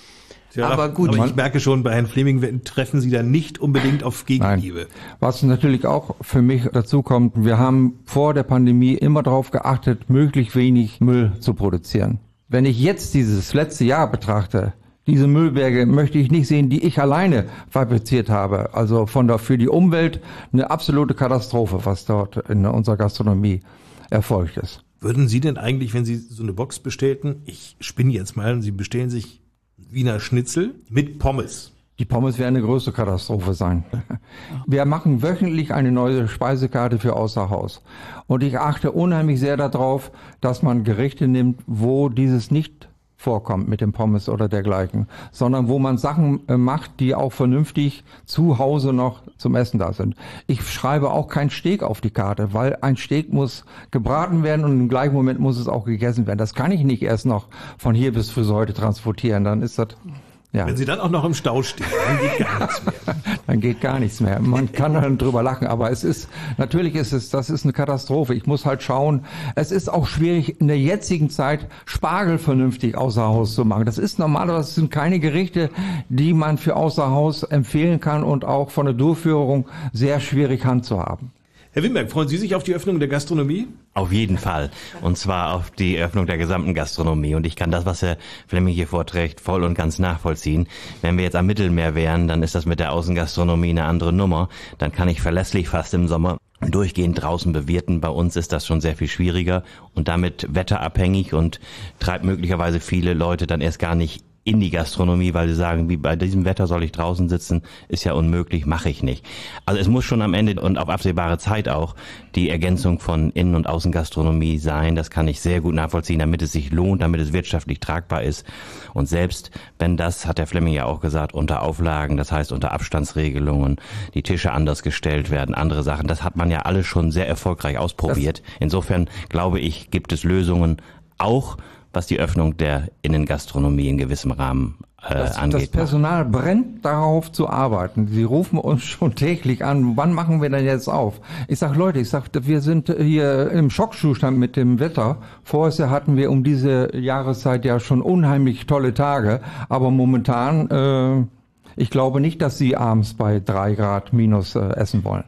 Ja, aber gut. Aber ich merke schon, bei Herrn Fleming treffen Sie da nicht unbedingt auf Gegenliebe. Nein. Was natürlich auch für mich dazu kommt, wir haben vor der Pandemie immer darauf geachtet, möglichst wenig Müll zu produzieren. Wenn ich jetzt dieses letzte Jahr betrachte, diese Müllberge möchte ich nicht sehen, die ich alleine fabriziert habe. Also von der, für die Umwelt eine absolute Katastrophe, was dort in unserer Gastronomie erfolgt ist. Würden Sie denn eigentlich, wenn Sie so eine Box bestellten, ich spinne jetzt mal, und Sie bestellen sich Wiener Schnitzel mit Pommes. Die Pommes werden eine größte Katastrophe sein. Wir machen wöchentlich eine neue Speisekarte für außer Haus. Und ich achte unheimlich sehr darauf, dass man Gerichte nimmt, wo dieses nicht vorkommt mit dem Pommes oder dergleichen, sondern wo man Sachen äh, macht, die auch vernünftig zu Hause noch zum Essen da sind. Ich schreibe auch kein Steak auf die Karte, weil ein Steak muss gebraten werden und im gleichen Moment muss es auch gegessen werden. Das kann ich nicht erst noch von hier bis für heute transportieren, dann ist das... Ja. Wenn Sie dann auch noch im Stau stehen, dann geht gar nichts mehr. Dann geht gar nichts mehr. Man kann dann drüber lachen, aber es ist, natürlich ist es, das ist eine Katastrophe. Ich muss halt schauen, es ist auch schwierig, in der jetzigen Zeit Spargel vernünftig außer Haus zu machen. Das ist normalerweise, das sind keine Gerichte, die man für außer Haus empfehlen kann und auch von der Durchführung sehr schwierig handzuhaben. Herr Wimberg, freuen Sie sich auf die Öffnung der Gastronomie? Auf jeden Fall. Und zwar auf die Öffnung der gesamten Gastronomie. Und ich kann das, was Herr Flemming hier vorträgt, voll und ganz nachvollziehen. Wenn wir jetzt am Mittelmeer wären, dann ist das mit der Außengastronomie eine andere Nummer. Dann kann ich verlässlich fast im Sommer durchgehend draußen bewirten. Bei uns ist das schon sehr viel schwieriger und damit wetterabhängig und treibt möglicherweise viele Leute dann erst gar nicht in die Gastronomie, weil sie sagen, wie bei diesem Wetter soll ich draußen sitzen, ist ja unmöglich, mache ich nicht. Also es muss schon am Ende und auf absehbare Zeit auch die Ergänzung von Innen- und Außengastronomie sein. Das kann ich sehr gut nachvollziehen, damit es sich lohnt, damit es wirtschaftlich tragbar ist. Und selbst wenn das, hat der Flemming ja auch gesagt, unter Auflagen, das heißt unter Abstandsregelungen, die Tische anders gestellt werden, andere Sachen, das hat man ja alles schon sehr erfolgreich ausprobiert. Insofern glaube ich, gibt es Lösungen auch, was die Öffnung der Innengastronomie in gewissem Rahmen äh, das, angeht. Das Personal brennt darauf zu arbeiten. Sie rufen uns schon täglich an, wann machen wir denn jetzt auf? Ich sag Leute, ich sag, wir sind hier im Schockzustand mit dem Wetter. Vorher hatten wir um diese Jahreszeit ja schon unheimlich tolle Tage, aber momentan, äh, ich glaube nicht, dass Sie abends bei drei Grad minus äh, essen wollen.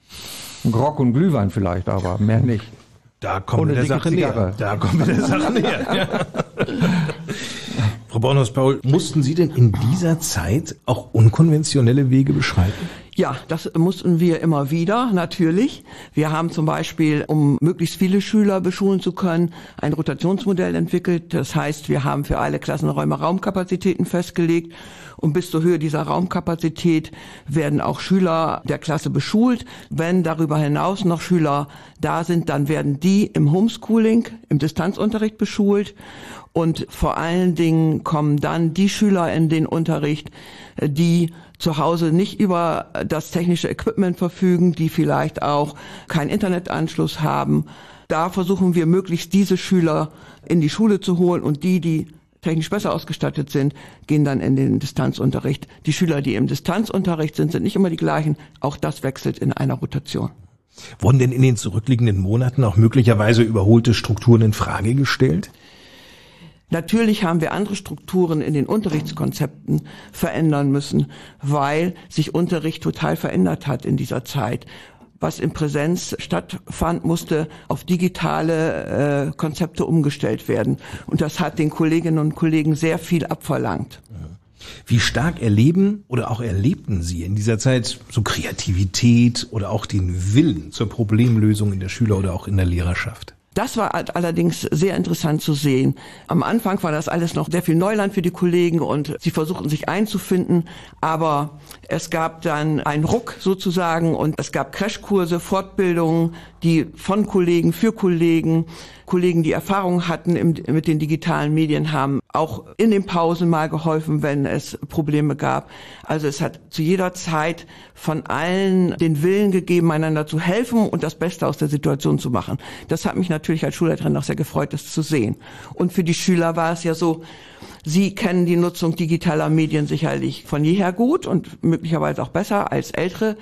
Ein Grog und Glühwein vielleicht, aber mehr nicht. Da kommen wir der Sache näher. Da kommen wir der Sache näher. Ja. Frau Bornhaus-Paul, mussten Sie denn in dieser Zeit auch unkonventionelle Wege beschreiten? Ja, das mussten wir immer wieder, natürlich. Wir haben zum Beispiel, um möglichst viele Schüler beschulen zu können, ein Rotationsmodell entwickelt. Das heißt, wir haben für alle Klassenräume Raumkapazitäten festgelegt. Und bis zur Höhe dieser Raumkapazität werden auch Schüler der Klasse beschult. Wenn darüber hinaus noch Schüler da sind, dann werden die im Homeschooling, im Distanzunterricht beschult. Und vor allen Dingen kommen dann die Schüler in den Unterricht, die zu Hause nicht über das technische Equipment verfügen, die vielleicht auch keinen Internetanschluss haben. Da versuchen wir möglichst diese Schüler in die Schule zu holen und die, die technisch besser ausgestattet sind, gehen dann in den Distanzunterricht. Die Schüler, die im Distanzunterricht sind, sind nicht immer die gleichen. Auch das wechselt in einer Rotation. Wurden denn in den zurückliegenden Monaten auch möglicherweise überholte Strukturen in Frage gestellt? Natürlich haben wir andere Strukturen in den Unterrichtskonzepten verändern müssen, weil sich Unterricht total verändert hat in dieser Zeit. Was in Präsenz stattfand, musste auf digitale äh, Konzepte umgestellt werden. Und das hat den Kolleginnen und Kollegen sehr viel abverlangt. Wie stark erleben oder auch erlebten Sie in dieser Zeit so Kreativität oder auch den Willen zur Problemlösung in der Schüler- oder auch in der Lehrerschaft? Das war allerdings sehr interessant zu sehen. Am Anfang war das alles noch sehr viel Neuland für die Kollegen und sie versuchten sich einzufinden, aber es gab dann einen Ruck sozusagen und es gab Crashkurse, Fortbildungen, die von Kollegen für Kollegen, Kollegen, die Erfahrung hatten im, mit den digitalen Medien, haben auch in den Pausen mal geholfen, wenn es Probleme gab. Also es hat zu jeder Zeit von allen den Willen gegeben, einander zu helfen und das Beste aus der Situation zu machen. Das hat mich natürlich als Schulleiterin auch sehr gefreut, das zu sehen. Und für die Schüler war es ja so, sie kennen die Nutzung digitaler Medien sicherlich von jeher gut und möglicherweise auch besser als Ältere.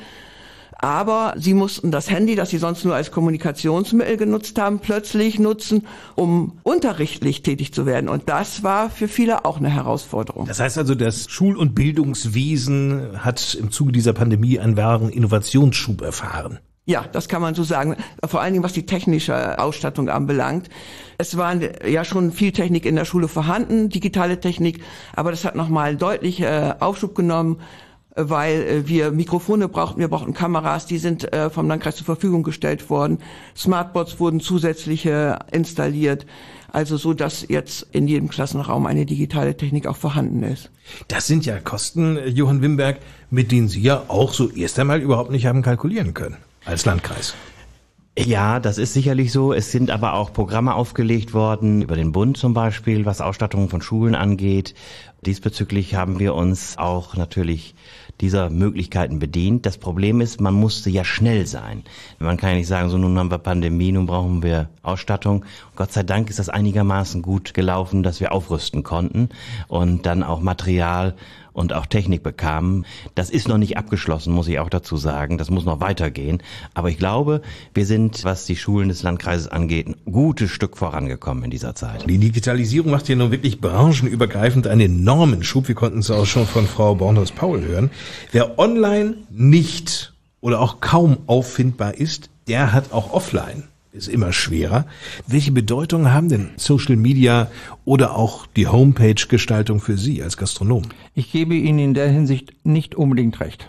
Aber sie mussten das Handy, das sie sonst nur als Kommunikationsmittel genutzt haben, plötzlich nutzen, um unterrichtlich tätig zu werden. Und das war für viele auch eine Herausforderung. Das heißt also, das Schul- und Bildungswesen hat im Zuge dieser Pandemie einen wahren Innovationsschub erfahren. Ja, das kann man so sagen. Vor allen Dingen, was die technische Ausstattung anbelangt. Es war ja schon viel Technik in der Schule vorhanden, digitale Technik, aber das hat nochmal deutlich äh, Aufschub genommen, weil wir Mikrofone brauchten, wir brauchten Kameras, die sind äh, vom Landkreis zur Verfügung gestellt worden. Smartboards wurden zusätzliche installiert, also so, dass jetzt in jedem Klassenraum eine digitale Technik auch vorhanden ist. Das sind ja Kosten, Johann Wimberg, mit denen Sie ja auch so erst einmal überhaupt nicht haben kalkulieren können als Landkreis. Ja, das ist sicherlich so. Es sind aber auch Programme aufgelegt worden, über den Bund zum Beispiel, was Ausstattung von Schulen angeht. Diesbezüglich haben wir uns auch natürlich dieser Möglichkeiten bedient. Das Problem ist, man musste ja schnell sein. Man kann ja nicht sagen, so nun haben wir Pandemie, nun brauchen wir Ausstattung. Gott sei Dank ist das einigermaßen gut gelaufen, dass wir aufrüsten konnten und dann auch Material und auch Technik bekamen. Das ist noch nicht abgeschlossen, muss ich auch dazu sagen. Das muss noch weitergehen. Aber ich glaube, wir sind, was die Schulen des Landkreises angeht, ein gutes Stück vorangekommen in dieser Zeit. Die Digitalisierung macht hier nun wirklich branchenübergreifend einen enormen Schub. Wir konnten es auch schon von Frau Bornhaus-Paul hören. Wer online nicht oder auch kaum auffindbar ist, der hat auch offline. Ist immer schwerer. Welche Bedeutung haben denn Social Media oder auch die Homepage-Gestaltung für Sie als Gastronom? Ich gebe Ihnen in der Hinsicht nicht unbedingt recht.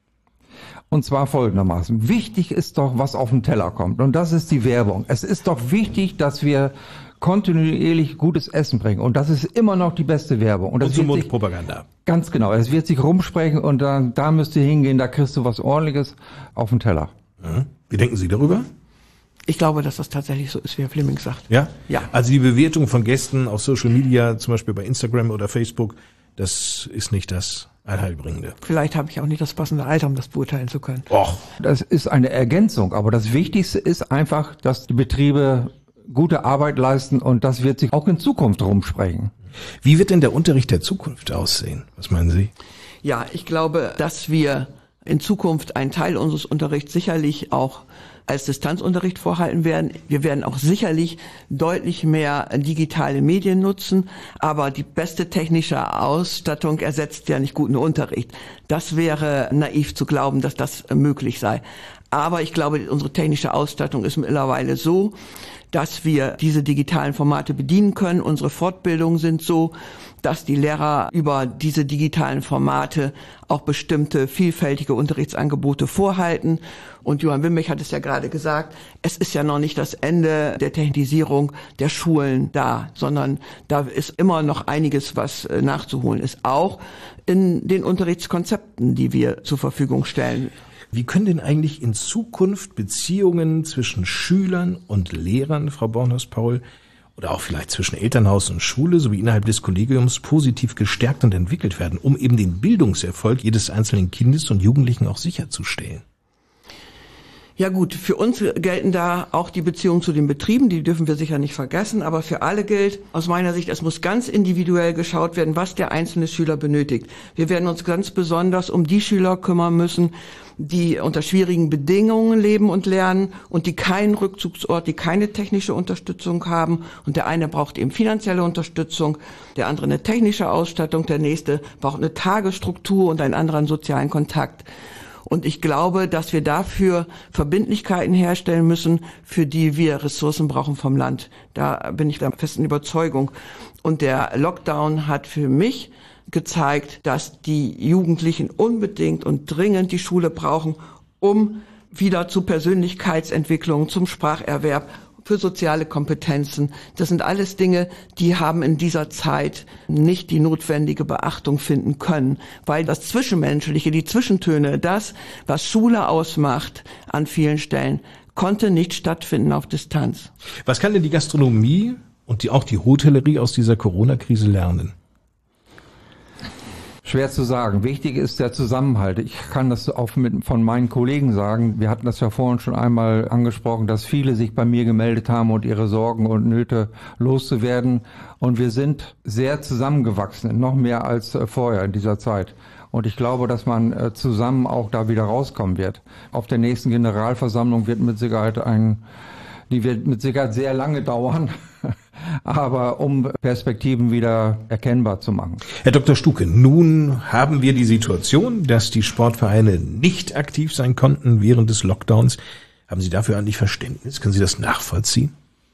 Und zwar folgendermaßen. Wichtig ist doch, was auf den Teller kommt. Und das ist die Werbung. Es ist doch wichtig, dass wir kontinuierlich gutes Essen bringen. Und das ist immer noch die beste Werbung. Und, das und zur wird sich, Mundpropaganda. Ganz genau. Es wird sich rumsprechen und dann, da müsst ihr hingehen, da kriegst du was Ordentliches auf den Teller. Mhm. Wie denken Sie darüber? Ich glaube, dass das tatsächlich so ist, wie Herr Fleming sagt. Ja? Ja. Also die Bewertung von Gästen auf Social Media, zum Beispiel bei Instagram oder Facebook, das ist nicht das Allheilbringende. Vielleicht habe ich auch nicht das passende Alter, um das beurteilen zu können. Och. Das ist eine Ergänzung, aber das Wichtigste ist einfach, dass die Betriebe gute Arbeit leisten und das wird sich auch in Zukunft rumsprechen. Wie wird denn der Unterricht der Zukunft aussehen? Was meinen Sie? Ja, ich glaube, dass wir in Zukunft einen Teil unseres Unterrichts sicherlich auch als Distanzunterricht vorhalten werden. Wir werden auch sicherlich deutlich mehr digitale Medien nutzen, aber die beste technische Ausstattung ersetzt ja nicht guten Unterricht. Das wäre naiv zu glauben, dass das möglich sei. Aber ich glaube, unsere technische Ausstattung ist mittlerweile so, dass wir diese digitalen Formate bedienen können. Unsere Fortbildungen sind so, dass die Lehrer über diese digitalen Formate auch bestimmte vielfältige Unterrichtsangebote vorhalten. Und Johann Wimberg hat es ja gerade gesagt, es ist ja noch nicht das Ende der Technisierung der Schulen da, sondern da ist immer noch einiges, was nachzuholen ist, auch in den Unterrichtskonzepten, die wir zur Verfügung stellen. Wie können denn eigentlich in Zukunft Beziehungen zwischen Schülern und Lehrern, Frau Bornhaus-Paul, oder auch vielleicht zwischen Elternhaus und Schule sowie innerhalb des Kollegiums positiv gestärkt und entwickelt werden, um eben den Bildungserfolg jedes einzelnen Kindes und Jugendlichen auch sicherzustellen? Ja gut, für uns gelten da auch die Beziehungen zu den Betrieben, die dürfen wir sicher nicht vergessen, aber für alle gilt aus meiner Sicht, es muss ganz individuell geschaut werden, was der einzelne Schüler benötigt. Wir werden uns ganz besonders um die Schüler kümmern müssen, die unter schwierigen Bedingungen leben und lernen und die keinen Rückzugsort, die keine technische Unterstützung haben. Und der eine braucht eben finanzielle Unterstützung, der andere eine technische Ausstattung, der nächste braucht eine Tagesstruktur und einen anderen sozialen Kontakt. Und ich glaube, dass wir dafür Verbindlichkeiten herstellen müssen, für die wir Ressourcen brauchen vom Land. Da bin ich der festen Überzeugung. Und der Lockdown hat für mich gezeigt, dass die Jugendlichen unbedingt und dringend die Schule brauchen, um wieder zu Persönlichkeitsentwicklung, zum Spracherwerb, für soziale Kompetenzen. Das sind alles Dinge, die haben in dieser Zeit nicht die notwendige Beachtung finden können, weil das Zwischenmenschliche, die Zwischentöne, das, was Schule ausmacht an vielen Stellen, konnte nicht stattfinden auf Distanz. Was kann denn die Gastronomie und die, auch die Hotellerie aus dieser Corona-Krise lernen? Schwer zu sagen. Wichtig ist der Zusammenhalt. Ich kann das auch mit, von meinen Kollegen sagen. Wir hatten das ja vorhin schon einmal angesprochen, dass viele sich bei mir gemeldet haben und ihre Sorgen und Nöte loszuwerden. Und wir sind sehr zusammengewachsen, noch mehr als vorher in dieser Zeit. Und ich glaube, dass man zusammen auch da wieder rauskommen wird. Auf der nächsten Generalversammlung wird mit Sicherheit ein, die wird mit Sicherheit sehr lange dauern. Aber um Perspektiven wieder erkennbar zu machen. Herr Doktor Stuke, nun haben wir die Situation, dass die Sportvereine nicht aktiv sein konnten während des Lockdowns. Haben Sie dafür eigentlich Verständnis? Können Sie das nachvollziehen?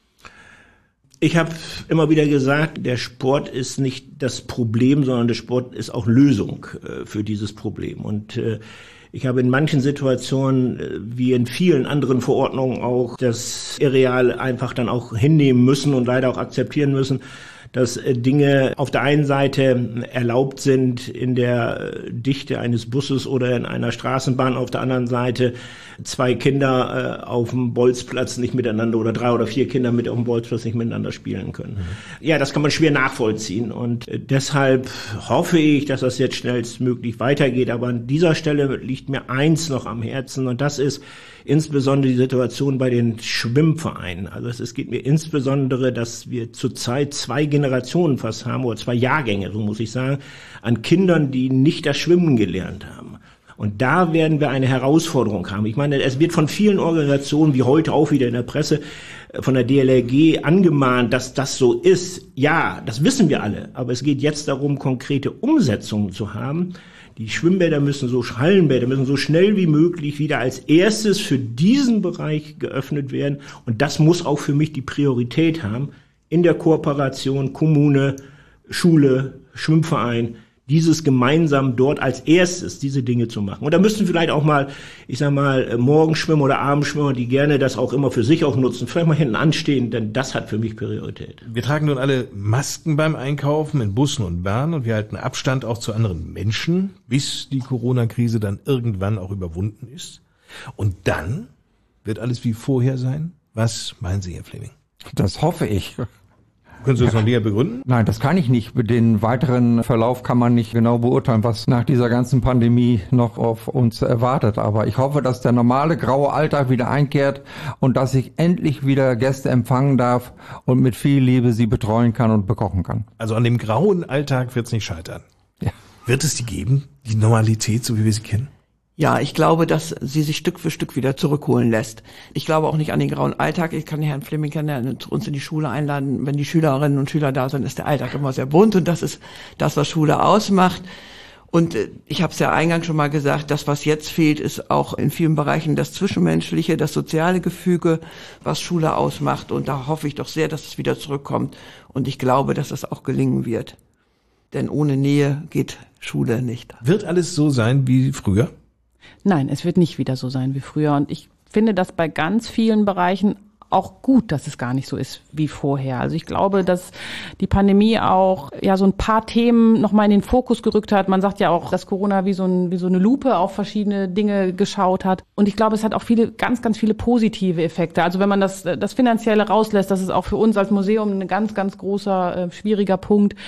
Ich habe immer wieder gesagt, der Sport ist nicht das Problem, sondern der Sport ist auch Lösung äh, für dieses Problem. Und äh, ich habe in manchen Situationen, wie in vielen anderen Verordnungen auch, das Irreal einfach dann auch hinnehmen müssen und leider auch akzeptieren müssen, dass Dinge auf der einen Seite erlaubt sind in der Dichte eines Busses oder in einer Straßenbahn, auf der anderen Seite zwei Kinder äh, auf dem Bolzplatz nicht miteinander oder drei oder vier Kinder mit auf dem Bolzplatz nicht miteinander spielen können. Mhm. Ja, das kann man schwer nachvollziehen und äh, deshalb hoffe ich, dass das jetzt schnellstmöglich weitergeht. Aber an dieser Stelle liegt mir eins noch am Herzen und das ist insbesondere die Situation bei den Schwimmvereinen. Also es, es geht mir insbesondere, dass wir zurzeit zwei Generationen fast haben, oder zwei Jahrgänge, so muss ich sagen, an Kindern, die nicht das Schwimmen gelernt haben. Und da werden wir eine Herausforderung haben. Ich meine, es wird von vielen Organisationen, wie heute auch wieder in der Presse, von der D L R G angemahnt, dass das so ist. Ja, das wissen wir alle. Aber es geht jetzt darum, konkrete Umsetzungen zu haben. Die Schwimmbäder müssen so, Hallenbäder müssen so schnell wie möglich wieder als erstes für diesen Bereich geöffnet werden. Und das muss auch für mich die Priorität haben, in der Kooperation Kommune, Schule, Schwimmverein, dieses gemeinsam dort als erstes diese Dinge zu machen. Und da müssten vielleicht auch mal, ich sag mal, Morgenschwimmer oder Abendschwimmer, die gerne das auch immer für sich auch nutzen, vielleicht mal hinten anstehen, denn das hat für mich Priorität. Wir tragen nun alle Masken beim Einkaufen in Bussen und Bahnen und wir halten Abstand auch zu anderen Menschen, bis die Corona-Krise dann irgendwann auch überwunden ist. Und dann wird alles wie vorher sein? Was meinen Sie, Herr Fleming? Das hoffe ich. Können Sie das noch näher begründen? Nein, das kann ich nicht. Den weiteren Verlauf kann man nicht genau beurteilen, was nach dieser ganzen Pandemie noch auf uns erwartet. Aber ich hoffe, dass der normale graue Alltag wieder einkehrt und dass ich endlich wieder Gäste empfangen darf und mit viel Liebe sie betreuen kann und bekochen kann. Also an dem grauen Alltag wird es nicht scheitern. Ja. Wird es die geben, die Normalität, so wie wir sie kennen? Ja, ich glaube, dass sie sich Stück für Stück wieder zurückholen lässt. Ich glaube auch nicht an den grauen Alltag. Ich kann Herrn Fleming kann uns in die Schule einladen. Wenn die Schülerinnen und Schüler da sind, ist der Alltag immer sehr bunt und das ist das, was Schule ausmacht. Und ich habe es ja eingangs schon mal gesagt, das, was jetzt fehlt, ist auch in vielen Bereichen das Zwischenmenschliche, das soziale Gefüge, was Schule ausmacht. Und da hoffe ich doch sehr, dass es wieder zurückkommt. Und ich glaube, dass es auch gelingen wird. Denn ohne Nähe geht Schule nicht. Wird alles so sein wie früher? Nein, es wird nicht wieder so sein wie früher. Und ich finde das bei ganz vielen Bereichen auch gut, dass es gar nicht so ist wie vorher. Also ich glaube, dass die Pandemie auch ja so ein paar Themen nochmal in den Fokus gerückt hat. Man sagt ja auch, dass Corona wie so, ein, wie so eine Lupe auf verschiedene Dinge geschaut hat. Und ich glaube, es hat auch viele, ganz, ganz viele positive Effekte. Also wenn man das, das Finanzielle rauslässt, das ist auch für uns als Museum ein ganz, ganz großer, äh, schwieriger Punkt.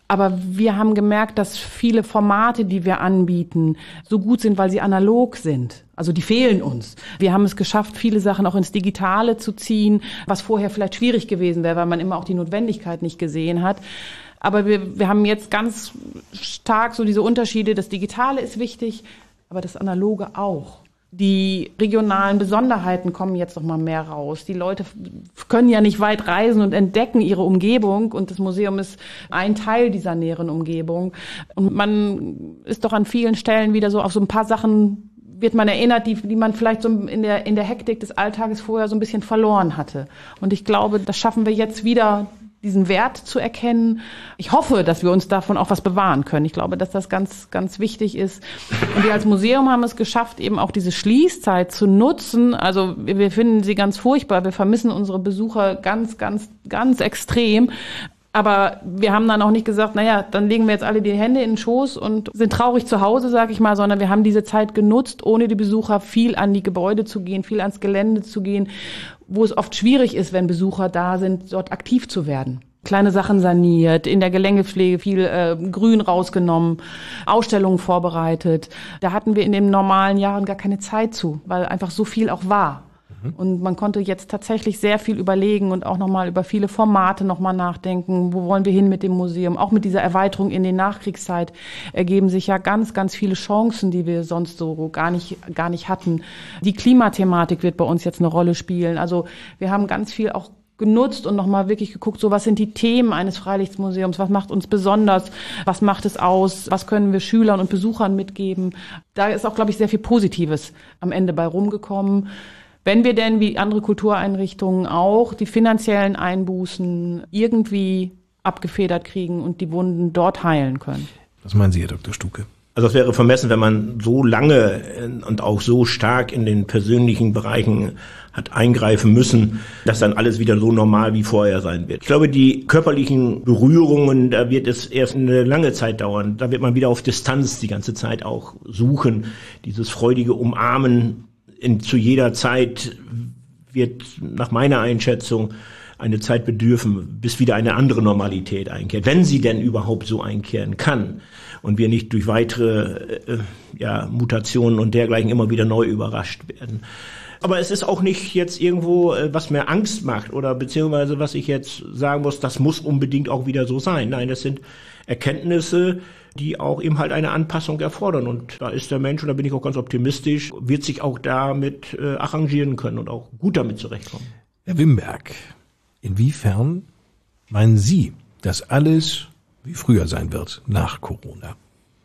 Aber wir haben gemerkt, dass viele Formate, die wir anbieten, so gut sind, weil sie analog sind. Also die fehlen uns. Wir haben es geschafft, viele Sachen auch ins Digitale zu ziehen, was vorher vielleicht schwierig gewesen wäre, weil man immer auch die Notwendigkeit nicht gesehen hat. Aber wir, wir haben jetzt ganz stark so diese Unterschiede. Das Digitale ist wichtig, aber das Analoge auch. Die regionalen Besonderheiten kommen jetzt noch mal mehr raus. Die Leute können ja nicht weit reisen und entdecken ihre Umgebung. Und das Museum ist ein Teil dieser näheren Umgebung. Und man ist doch an vielen Stellen wieder so auf so ein paar Sachen wird man erinnert, die, die man vielleicht so in der, in der Hektik des Alltages vorher so ein bisschen verloren hatte. Und ich glaube, das schaffen wir jetzt wieder, diesen Wert zu erkennen. Ich hoffe, dass wir uns davon auch was bewahren können. Ich glaube, dass das ganz, ganz wichtig ist. Und wir als Museum haben es geschafft, eben auch diese Schließzeit zu nutzen. Also wir finden sie ganz furchtbar. Wir vermissen unsere Besucher ganz, ganz, ganz extrem. Aber wir haben dann auch nicht gesagt, naja, dann legen wir jetzt alle die Hände in den Schoß und sind traurig zu Hause, sag ich mal, sondern wir haben diese Zeit genutzt, ohne die Besucher viel an die Gebäude zu gehen, viel ans Gelände zu gehen, wo es oft schwierig ist, wenn Besucher da sind, dort aktiv zu werden. Kleine Sachen saniert, in der Geländepflege viel äh, Grün rausgenommen, Ausstellungen vorbereitet. Da hatten wir in den normalen Jahren gar keine Zeit zu, weil einfach so viel auch war. Und man konnte jetzt tatsächlich sehr viel überlegen und auch nochmal über viele Formate nochmal nachdenken. Wo wollen wir hin mit dem Museum? Auch mit dieser Erweiterung in die Nachkriegszeit ergeben sich ja ganz, ganz viele Chancen, die wir sonst so gar nicht, gar nicht hatten. Die Klimathematik wird bei uns jetzt eine Rolle spielen. Also wir haben ganz viel auch genutzt und nochmal wirklich geguckt, so was sind die Themen eines Freilichtmuseums? Was macht uns besonders? Was macht es aus? Was können wir Schülern und Besuchern mitgeben? Da ist auch, glaube ich, sehr viel Positives am Ende bei rumgekommen. Wenn wir denn, wie andere Kultureinrichtungen auch, die finanziellen Einbußen irgendwie abgefedert kriegen und die Wunden dort heilen können. Was meinen Sie, Herr Doktor Stuke? Also es wäre vermessen, wenn man so lange und auch so stark in den persönlichen Bereichen hat eingreifen müssen, dass dann alles wieder so normal wie vorher sein wird. Ich glaube, die körperlichen Berührungen, da wird es erst eine lange Zeit dauern. Da wird man wieder auf Distanz die ganze Zeit auch suchen. Dieses freudige Umarmen in, zu jeder Zeit wird nach meiner Einschätzung eine Zeit bedürfen, bis wieder eine andere Normalität einkehrt, wenn sie denn überhaupt so einkehren kann und wir nicht durch weitere äh, ja, Mutationen und dergleichen immer wieder neu überrascht werden. Aber es ist auch nicht jetzt irgendwo, äh, was mir Angst macht oder beziehungsweise was ich jetzt sagen muss, das muss unbedingt auch wieder so sein. Nein, das sind Erkenntnisse, die auch eben halt eine Anpassung erfordern. Und da ist der Mensch, und da bin ich auch ganz optimistisch, wird sich auch damit äh, arrangieren können und auch gut damit zurechtkommen. Herr Wimberg, inwiefern meinen Sie, dass alles wie früher sein wird nach Corona?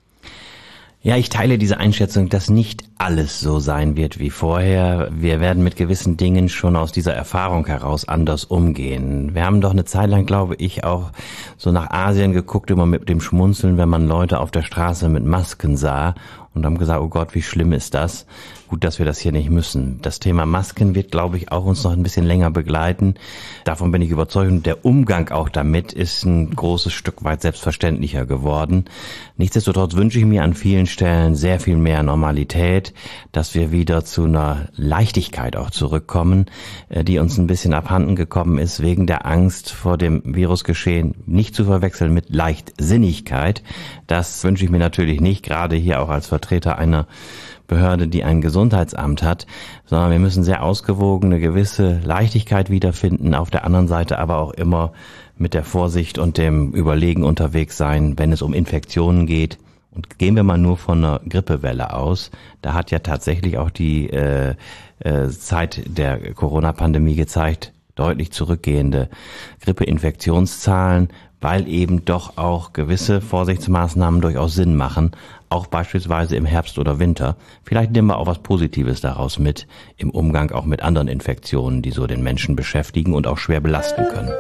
Ja, ich teile diese Einschätzung, dass nicht alles so sein wird wie vorher. Wir werden mit gewissen Dingen schon aus dieser Erfahrung heraus anders umgehen. Wir haben doch eine Zeit lang, glaube ich, auch so nach Asien geguckt, immer mit dem Schmunzeln, wenn man Leute auf der Straße mit Masken sah und haben gesagt, oh Gott, wie schlimm ist das? Gut, dass wir das hier nicht müssen. Das Thema Masken wird, glaube ich, auch uns noch ein bisschen länger begleiten. Davon bin ich überzeugt. Und der Umgang auch damit ist ein großes Stück weit selbstverständlicher geworden. Nichtsdestotrotz wünsche ich mir an vielen Stellen sehr viel mehr Normalität, dass wir wieder zu einer Leichtigkeit auch zurückkommen, die uns ein bisschen abhanden gekommen ist wegen der Angst vor dem Virusgeschehen, nicht zu verwechseln mit Leichtsinnigkeit. Das wünsche ich mir natürlich nicht, gerade hier auch als Vertreter einer Behörde, die ein Gesundheitsamt hat, sondern wir müssen sehr ausgewogen eine gewisse Leichtigkeit wiederfinden, auf der anderen Seite aber auch immer mit der Vorsicht und dem Überlegen unterwegs sein, wenn es um Infektionen geht. Und gehen wir mal nur von einer Grippewelle aus, da hat ja tatsächlich auch die äh, äh, Zeit der Corona-Pandemie gezeigt, deutlich zurückgehende Grippeinfektionszahlen, weil eben doch auch gewisse Vorsichtsmaßnahmen durchaus Sinn machen, auch beispielsweise im Herbst oder Winter. Vielleicht nehmen wir auch was Positives daraus mit, im Umgang auch mit anderen Infektionen, die so den Menschen beschäftigen und auch schwer belasten können.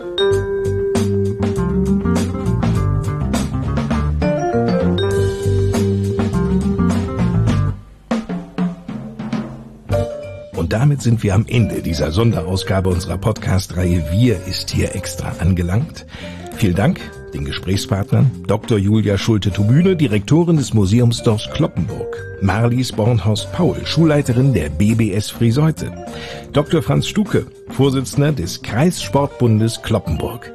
Und damit sind wir am Ende dieser Sonderausgabe unserer Podcast-Reihe Wir ist hier extra angelangt. Vielen Dank den Gesprächspartnern Doktor Julia Schulte-Tubüne, Direktorin des Museumsdorfs Cloppenburg, Marlies Bornhorst-Paul, Schulleiterin der B B S Frieseute, Doktor Franz Stuke, Vorsitzender des Kreissportbundes Cloppenburg,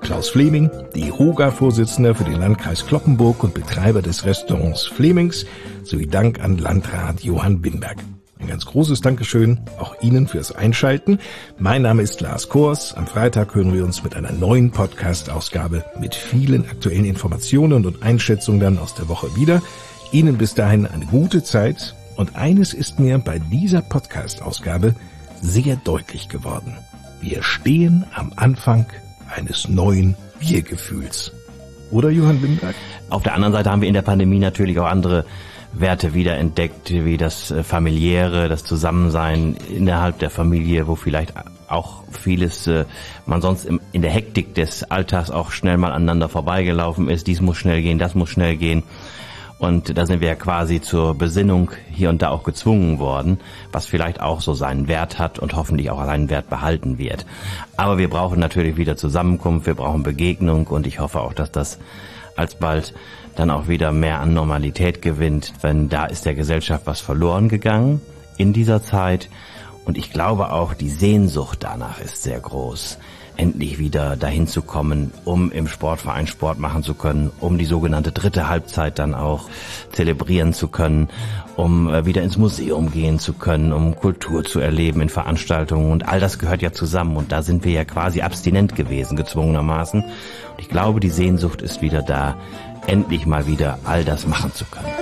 Klaus Fleming, die Hoga-Vorsitzende für den Landkreis Cloppenburg und Betreiber des Restaurants Flemings, sowie Dank an Landrat Johann Wimberg. Ein ganz großes Dankeschön auch Ihnen fürs Einschalten. Mein Name ist Lars Kors. Am Freitag hören wir uns mit einer neuen Podcast-Ausgabe mit vielen aktuellen Informationen und Einschätzungen dann aus der Woche wieder. Ihnen bis dahin eine gute Zeit. Und eines ist mir bei dieser Podcast-Ausgabe sehr deutlich geworden. Wir stehen am Anfang eines neuen Wir-Gefühls. Oder, Johann Wimberg? Auf der anderen Seite haben wir in der Pandemie natürlich auch andere Werte wiederentdeckt, wie das Familiäre, das Zusammensein innerhalb der Familie, wo vielleicht auch vieles äh, man sonst im, in der Hektik des Alltags auch schnell mal aneinander vorbeigelaufen ist. Dies muss schnell gehen, das muss schnell gehen. Und da sind wir ja quasi zur Besinnung hier und da auch gezwungen worden, was vielleicht auch so seinen Wert hat und hoffentlich auch seinen Wert behalten wird. Aber wir brauchen natürlich wieder Zusammenkunft, wir brauchen Begegnung und ich hoffe auch, dass das alsbald dann auch wieder mehr an Normalität gewinnt, wenn da ist der Gesellschaft was verloren gegangen in dieser Zeit. Und ich glaube auch, die Sehnsucht danach ist sehr groß, endlich wieder dahin zu kommen, um im Sportverein Sport machen zu können, um die sogenannte dritte Halbzeit dann auch zelebrieren zu können, um wieder ins Museum gehen zu können, um Kultur zu erleben in Veranstaltungen. Und all das gehört ja zusammen. Und da sind wir ja quasi abstinent gewesen, gezwungenermaßen. Und ich glaube, die Sehnsucht ist wieder da, endlich mal wieder all das machen zu können.